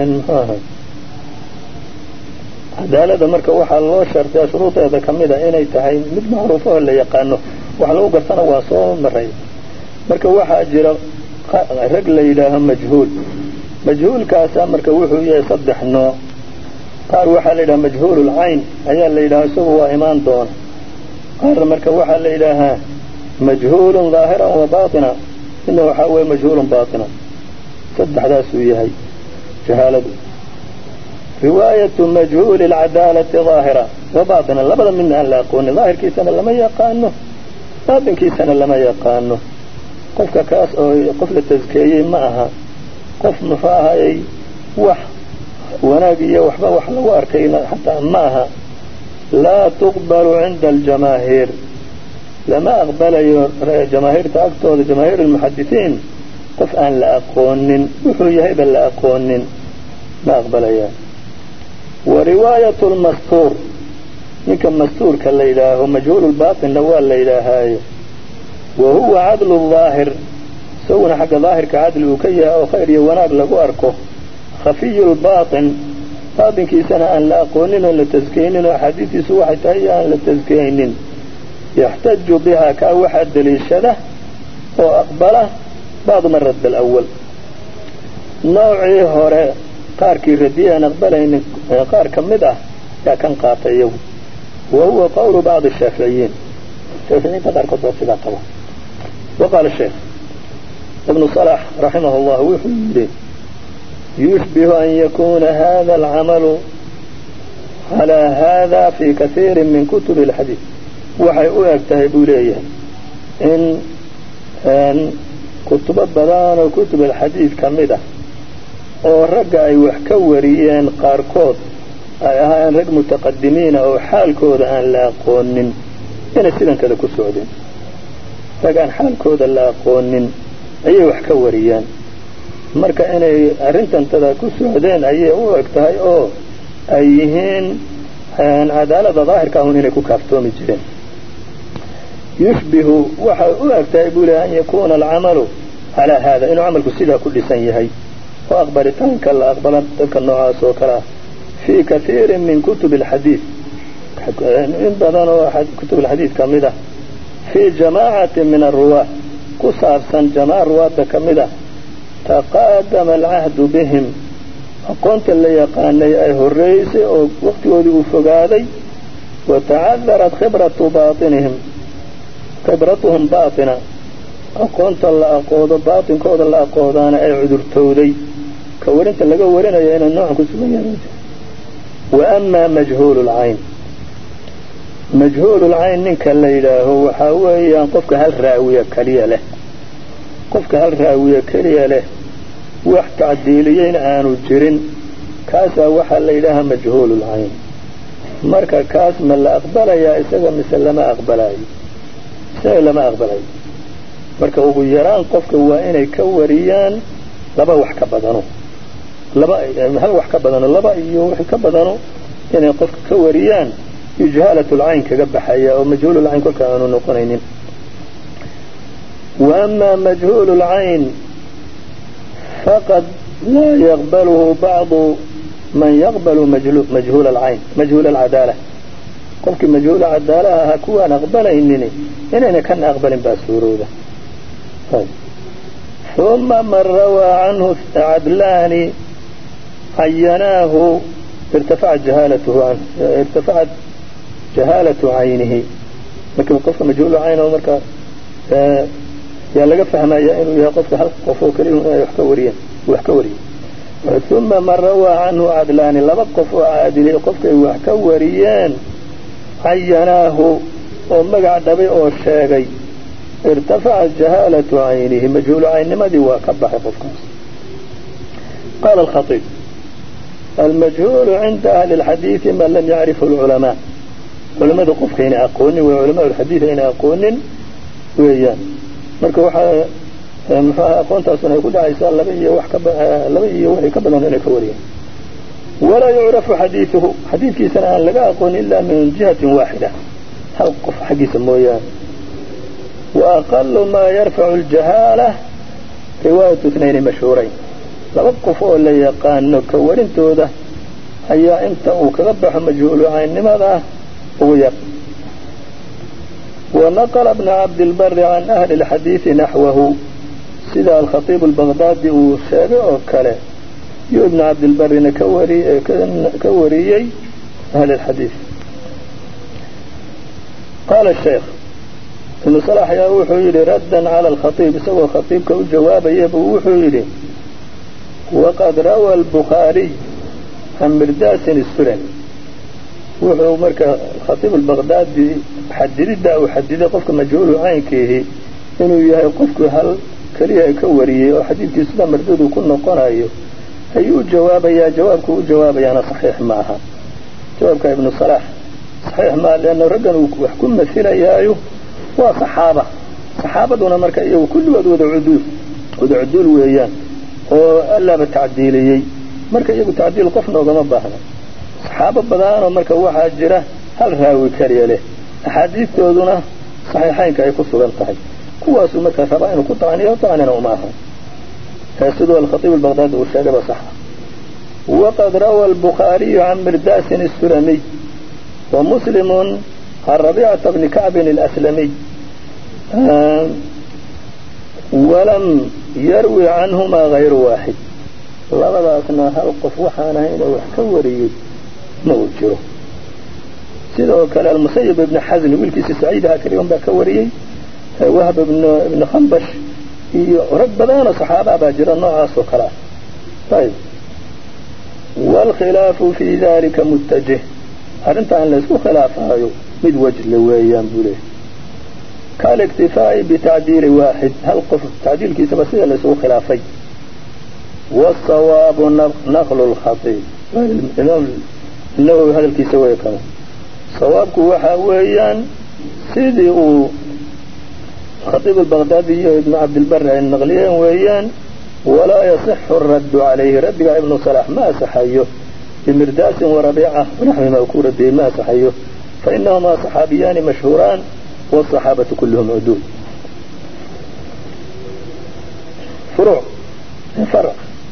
cadaalada marka waxaa loo shartiyaa shuruudeeda kamida inay tahay mid macruufo oo la yaqaano wax lagu gartana waa soo maray marka waxaa jira rag la yidhaaho majhuulkaasa marka wuxuu yahay 3 nooc qaar waxaa la yidhaha majhuulul cayn ayaa la yidhaha isagu waa imaan doona qaar marka waxaa la yidhaahaa majhuulun dhaahiran wa baatina ina waxaa weeye majhuulun baatina 3daasuu yahay jahaaladu riwaayatu majhuuli alcadaalati daahira wa baatina labada midna aan la aqoonin daahirkiisana lama yaqaano baatinkiisana lama yaqaano qofka kaas oo qof la taskeeyey ma aha qof muxuu ahayey wax wanaag iyo waxba wax lagu arkayna xataa ma aha laa tuqbalu cinda aljamaahiir lama aqbalayo jamaahiirta agtooda jamaahiir almuxadisiin qof aan la aqoonin wuxuu yahayba la aqoonin ma aqbalayaan wariwaayatu lmastuur ninka mastuurka la yidhaaho majhuulu lbaatinna waa la yidhaahaaye wa huwa cadlu daahir isaguna xagga daahirka cadli uu ka yahay oo khayr iyo wanaag lagu arko khafiyu lbaatin baatinkiisana aan la aqoonin oo la taskeynin oo axaadiistiisu waxay tahay aan la taskeynin yaxtaju bihaa kaa waxaa daliishada oo aqbala bacdu man radda alawal noocii hore qaarkii radiye aan aqbalaynin qaar ka mid ah yaa kan qaatay iyagu wa huwa qawlu bacdi shaaficiyiin shaaficiyiinta qaarkood baa sidaa qaba waqaala sheekh ibnu salax raximah llah wuxuu yidhi yushbihu an yakuna hada alcamalu calaa hada fi kaiiri min kutubi alxadiid waxay u eg tahay buu leeyahay in kutubo badan oo kutub alxadiid ka mid ah oo ragga ay wax ka wariyeen qaarkood ay ahaayeen rag mutaqadimiina oo xaalkooda aan la aqoonin inay sidan kale ku socdeen rag aan xaalkooda la aqoonin ayay wax ka wariyeen marka inay arrintantada ku socdeen ayay u eg tahay oo ay yihiin cadaalada daahirka ahun inay ku kaaftoomi jireen yushbihu waxay u eg tahay buu leeyahay an yakuuna alcamalu calaa haada inuu camalku sidaa ku dhisan yahay oo aqbalitaanka la aqbala dadka noocaas oo kale ah fii kaiirin min kutubi alxadiid in badan oo kutub alxadiid ka mid ah fii jamaacati min arruwaa ku saabsan jamaaca ruwaadda ka mid ah taqaadama alcahdu bihim aqoonta la yaqaanay ay horreysay oo waqtigoodii uu fogaaday wa tacadarat khibratuhum baatina aqoonta la aqoodo baatinkooda la aqoodaana ay cudurtowday ka warinta laga warinayo inay noocan ku sugan yahay وأما مجهول العين مجهول العين ninka la yidhaaho waxaa weeyaan qofka hal raawiye keliya leh qofka hal raawiye keliya leh wax tacdiiliyeyna aanu jirin kaasaa waxaa la yidhaahaa majhuul الcayn marka kaas ma la aqbalayaa isaga mise lama aqbalayo isaga lama aqbalayo marka ugu yaraan qofka waa inay ka wariyaan laba wax ka badano hal wax ka badano laba iyo wixii ka badano inay qofka ka wariyaan جهالة العين كجبحية أو مجهول العين كل كانوا نقولين وأما مجهول العين فقد لا يقبله بعض من يقبل مجهول العين مجهول العدالة قلت مجهول العدالة هكوا نقبل إنني كان أقبل بأسوروده طيب. ثم من روى عنه عدلان عيناه ارتفعت جهالته عنه ارتفعت جهالة عينه لكن قصة مجهول عينه ومركا يا لقى فهم إنه يا قصة هل قفوا كريم ويحكورين ثم من روى عنه عدلان لما قفوا عادل قفوا ويحكوريان عيناه ومقعد بي أو الشاقي ارتفعت جهالة عينه مجهول عين ما دي وكبح قفكم قال الخطيب المجهول عند أهل الحديث من لم يعرفه العلماء علماء قفك هنا أقوني وعلماء الحديث هنا أقوني ويان مركا وحا أقونت أصلا يقول عيسى لبي وحي كبلا هنا كوريا ولا يعرف حديثه حديث كيسنا لقى أقون إلا من جهة واحدة هل قف حديث مويان وأقل ما يرفع الجهالة رواية اثنين مشهورين لوقفوا اللي يقان كورين توده هيا انت وكذبح مجهول عين لماذا ويق ونقل ابن عبد البر عن أهل الحديث نحوه سيدا الخطيب البغدادي وشارع وكاله يو ابن عبد البر كوريي أهل الحديث قال الشيخ ابن صلاح يروح يلي ردا على الخطيب سوى الخطيب كجواب يبوح يلي وقد روى البخاري عن مرداس السلمي وهو مركا الخطيب البغدادي حدد وحدد قفك مجهول عينكه إنه يقفك هل كليه كوريه وحديث كيسلا مردود وكنا قرأيه أيو جواب يا صحيح معها جوابك ابن صلاح صحيح معها لأنه رجل وحكم مثير إياه صحابة دون مركا إياه وكل ود عدول ويان وألا بالتعديلي مركا إياه تعديل قفنا وما باهنا صحابة بدانوا مركا واحد جرة هل راوي كريه له أحاديث تودنا صحيحين كأي قصة انتهي كواسو مركا سبعين وقطعني وطعننا وماها فيسدوا الخطيب البغدادي والشاقب صح وقد روى البخاري عن مرداس السلمي ومسلم عن ربيعة بن كعب الأسلمي ولم يروي عنهما غير واحد لبدا أثناء هلقف وحانا هنا وحكوري موجره سيدو كان المسيب ابن حزن ويلكيس سعيد هكذا يوم باكوري وهب ابن خنبش ربنا صحابة باجر النوع وكلا طيب والخلاف في ذلك متجه أرنت أن لسو خلافها مد وجه لويان بوليه كالاكتفاء بتعديل واحد هل قف تعديل كيس بسيطة لسو خلافي والصواب نقل الخطيب النووي هذا الكيس ويكنا صوابك وحاويان سيدي خطيب البغدادي ابن عبد البر النغليان ويان ولا يصح الرد عليه رد ابن صلاح ما صحيه بمرداس وربيعة ونحن مأكورة به ما صحيه فإنهما صحابيان مشهوران والصحابة كلهم عدول فرع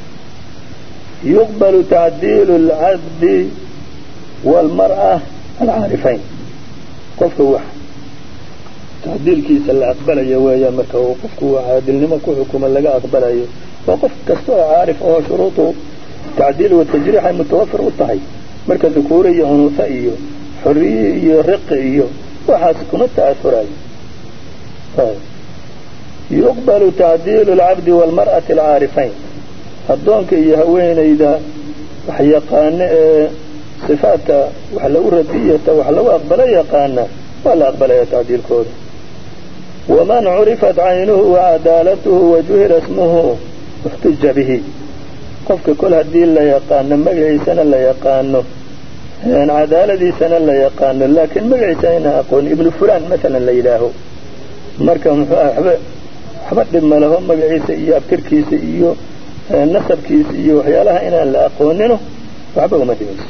يقبل تعديل العبد والمرأة العارفين قفك واحد تعديل كيس اللي أقبل يوايا مكا وقفك عادل نمك وحكم اللي أقبل وقفك كستوى عارف هو شروطه تعديل والتجريح المتوفر والطهي مركز ذكوري ونثائي حرية رقعي وحاسكم التأثري يقبل تعديل العبد والمرأة العارفين الدونك يهوين إذا حيقان صفaatka wax lagu radiyata wax lagu aqbala yaqaana waa la aqbalaya tacdiilkooda waman curifat caynuhu wacadaalatuhu wajuhila ismuhu uxtuja bihi qofka kol haddii la yaqaano magaciisana la yaqaano cadaaladiisana la yaqaano laakiin magaciisa ayna aqoon ibnu fulaan maalan la yidhaaho marka muxuu ah waxba dhib ma laho magaciisa iyo abtirkiisa iyo nasabkiisa iyo waxyaalaha inaan la aqoonino waxba uma dhimayso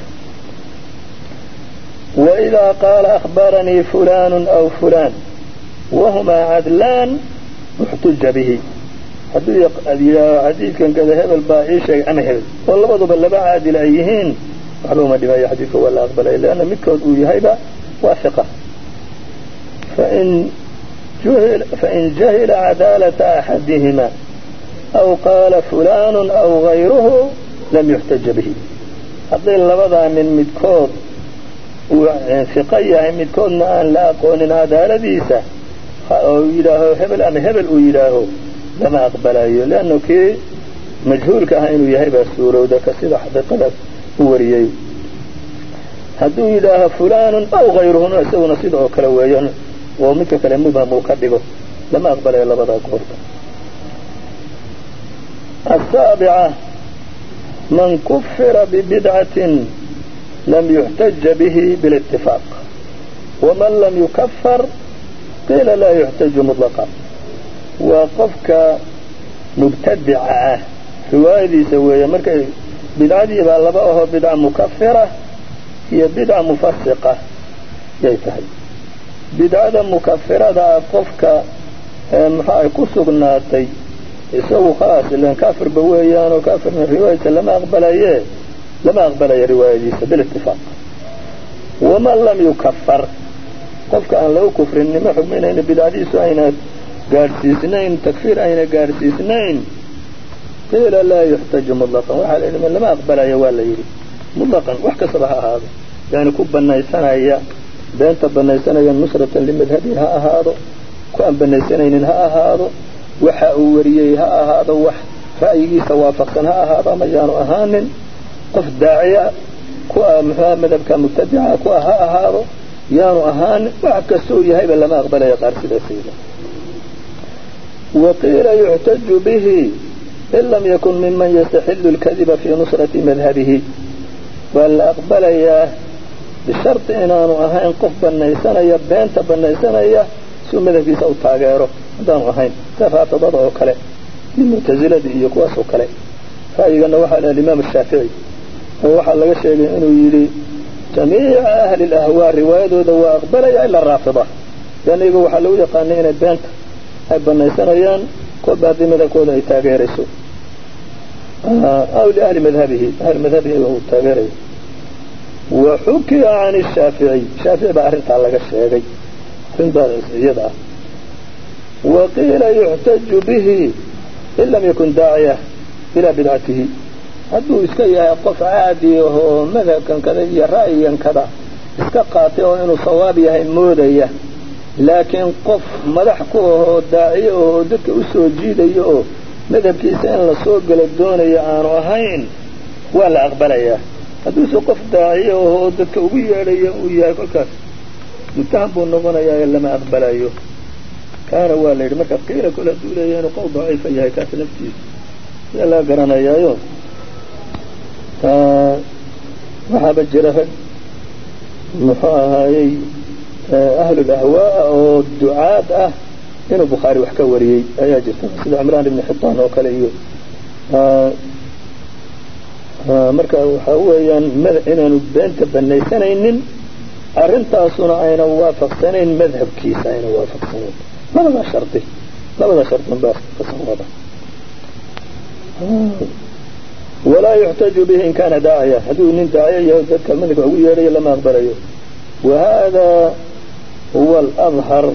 waidaa qaala akhbaranii fulaanu aw fulaan wahumaa cadlaan uxtuja bihi hadduu yidhaaho xadiidkan kada hebel baa ii sheegay ama hebel oo labaduba laba caadil ay yihiin waxba uma dhimayo xadiidka waa la aqbalaya leanna midkood uu yahayba waa hiqa fain jahila cadaalata axadihima aw qaala fulaanu aw gayruhu lam yuxtaja bihi haddii labadaa nin midkood uu hiqo yahay midkoodna aan la aqoonin cadaaladiisa oo yidhaaho hebel ama hebel uu yidhaaho lama aqbalayo leanna kii majhuulka ah inuu yahay baa suurowda ka sida xaqiiqada u wariyey hadduu yidhaaho fulaanu aw gayruhuna isaguna sida oo kale weeyaan oo midka kale mubham uu ka dhigo lama aqbalayo labadaa goorta السابعة من كفر ببدعة لم يحتج به بالاتفاق ومن لم يكفر قيل لا يحتج مطلقا وقفك مبتدعة رواية سوية مركز بدعة بالله بدعة مكفرة هي بدعة مفسقة يتهي بدعة مكفرة قفك كسقناتي isagu khalaas ilaan kaafir ba weeyaan oo kaafirna riwaayadiisa lama aqbalayo riwaayadiisa bilitifaaq waman lam yukafar qofka aan lagu kufrinnimo xugminayna bidcadiisu ayna gaadhsiisnayn takfiir ayna gaadhsiisnayn qiila laa yuxtaju mutlaqan waxaa la yidhi lama aqbalayo waa la yidhi mutlaqan wax kastaba ha ahaado yani ku banaysanaya beenta banaysanaya nusratan limadhabin ha ahaado ku aan banaysanaynin ha ahaado waxa uu wariyey ha ahaado wax ra'yigiisa waafaqsan ha ahaado ama yaanu ahaanin qof daaciya ku madhabka mubtadica ku ha ahaado yaanu ahaanin wax kastoo yahayba lama aqbalayo qaar sidaasayda waqiila yuxtaju bihi in lam yakun miman yastaxilu lkadiba fii nusrati madhabihi waa la aqbalayaa bisharti inaanu ahayn qof banaysanaya beenta banaysanaya suu madhabkiisa u taageero haddaanu ahayn safaatadada oo kale muctaziladii iyo kuwaas oo kale ra'yigana waxaa laha imaam shaafici oo waxaa laga sheegay inuu yidhi jamiica ahli lahwaa riwaayadooda waa aqbalaya ila raafida yani iyaga waxaa lagu yaqaanay inay beenta ay banaysanayaan kolba haddii madhabkooda ay taageerayso aw liahli madhabihi ahli madhabihi uu taageerayo wa xukiya can shaafici baa arrintaa laga sheegay arrintaas iyada ah waqiila yuxtaju bihi in lam yakun daaciya ilaa bidcatihi hadduu iska yahay qof caadi ahoo madhabkan kada iyo ra'yigan kada iska qaatay oo inuu sawaab yahay moodaya laakiin qof madax ku ahoo daaciye oo dadka u soo jiidayo oo madhabkiisa in la soo galo doonayo aanu ahayn waa la aqbalayaa hadduuse qof daaciye ahoo dadka ugu yeedhayo uu yahay kolkaas mutaham buu noqonayaa ee lama aqbalayo kaana waa la yidhi marka qiila kole hadduu leeyahay inuu qowl daciifa yahay kaas naftiisa sida laga garanayaayo waxaaba jira rag muxuu ahaayey ahlul ahwaa oo ducaad ah inuu bukhaari wax ka wariyey ayaa jirta sida cimraan ibni xitaan oo kale iyo marka waxaa weeyaan inaanu beenta banaysanaynin arrintaasuna ayna waafaqsanayn madhabkiisa ayna waafaqsanayn labadaa shardi baa kasawada walaa yuxtaju bihi in kaana daaciya hadduu nin daaciya yahay dadka madhabka ugu yeedhayo lama aqbalayo wahada huwa aladhar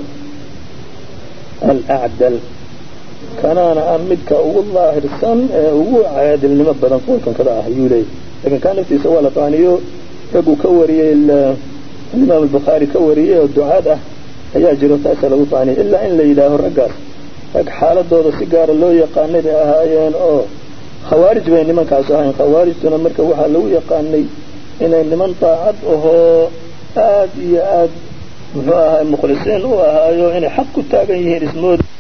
alacdal kanaana ah midka ugu daahirsan ee ugu caadilnimo badan qowlkan kada ah ayuu leeyahy lakin kaa naftiisa waa la taaniyo raguu ka wariyey imaam albukhaari ka wariyey oo ducaad ah ayaa jiro taasa lagu taaniya ilaa in la yidhaaho raggaas rag xaaladooda si gaara loo yaqaanay bay ahaayeen oo khawaarij bay nimankaasu ahayn khawaarijtuna marka waxaa lagu yaqaanay inay niman daacad ahoo aad iyo aad muxuu ahay mukhlisiin u ahaayo inay xaq ku taagan yihiin ismooda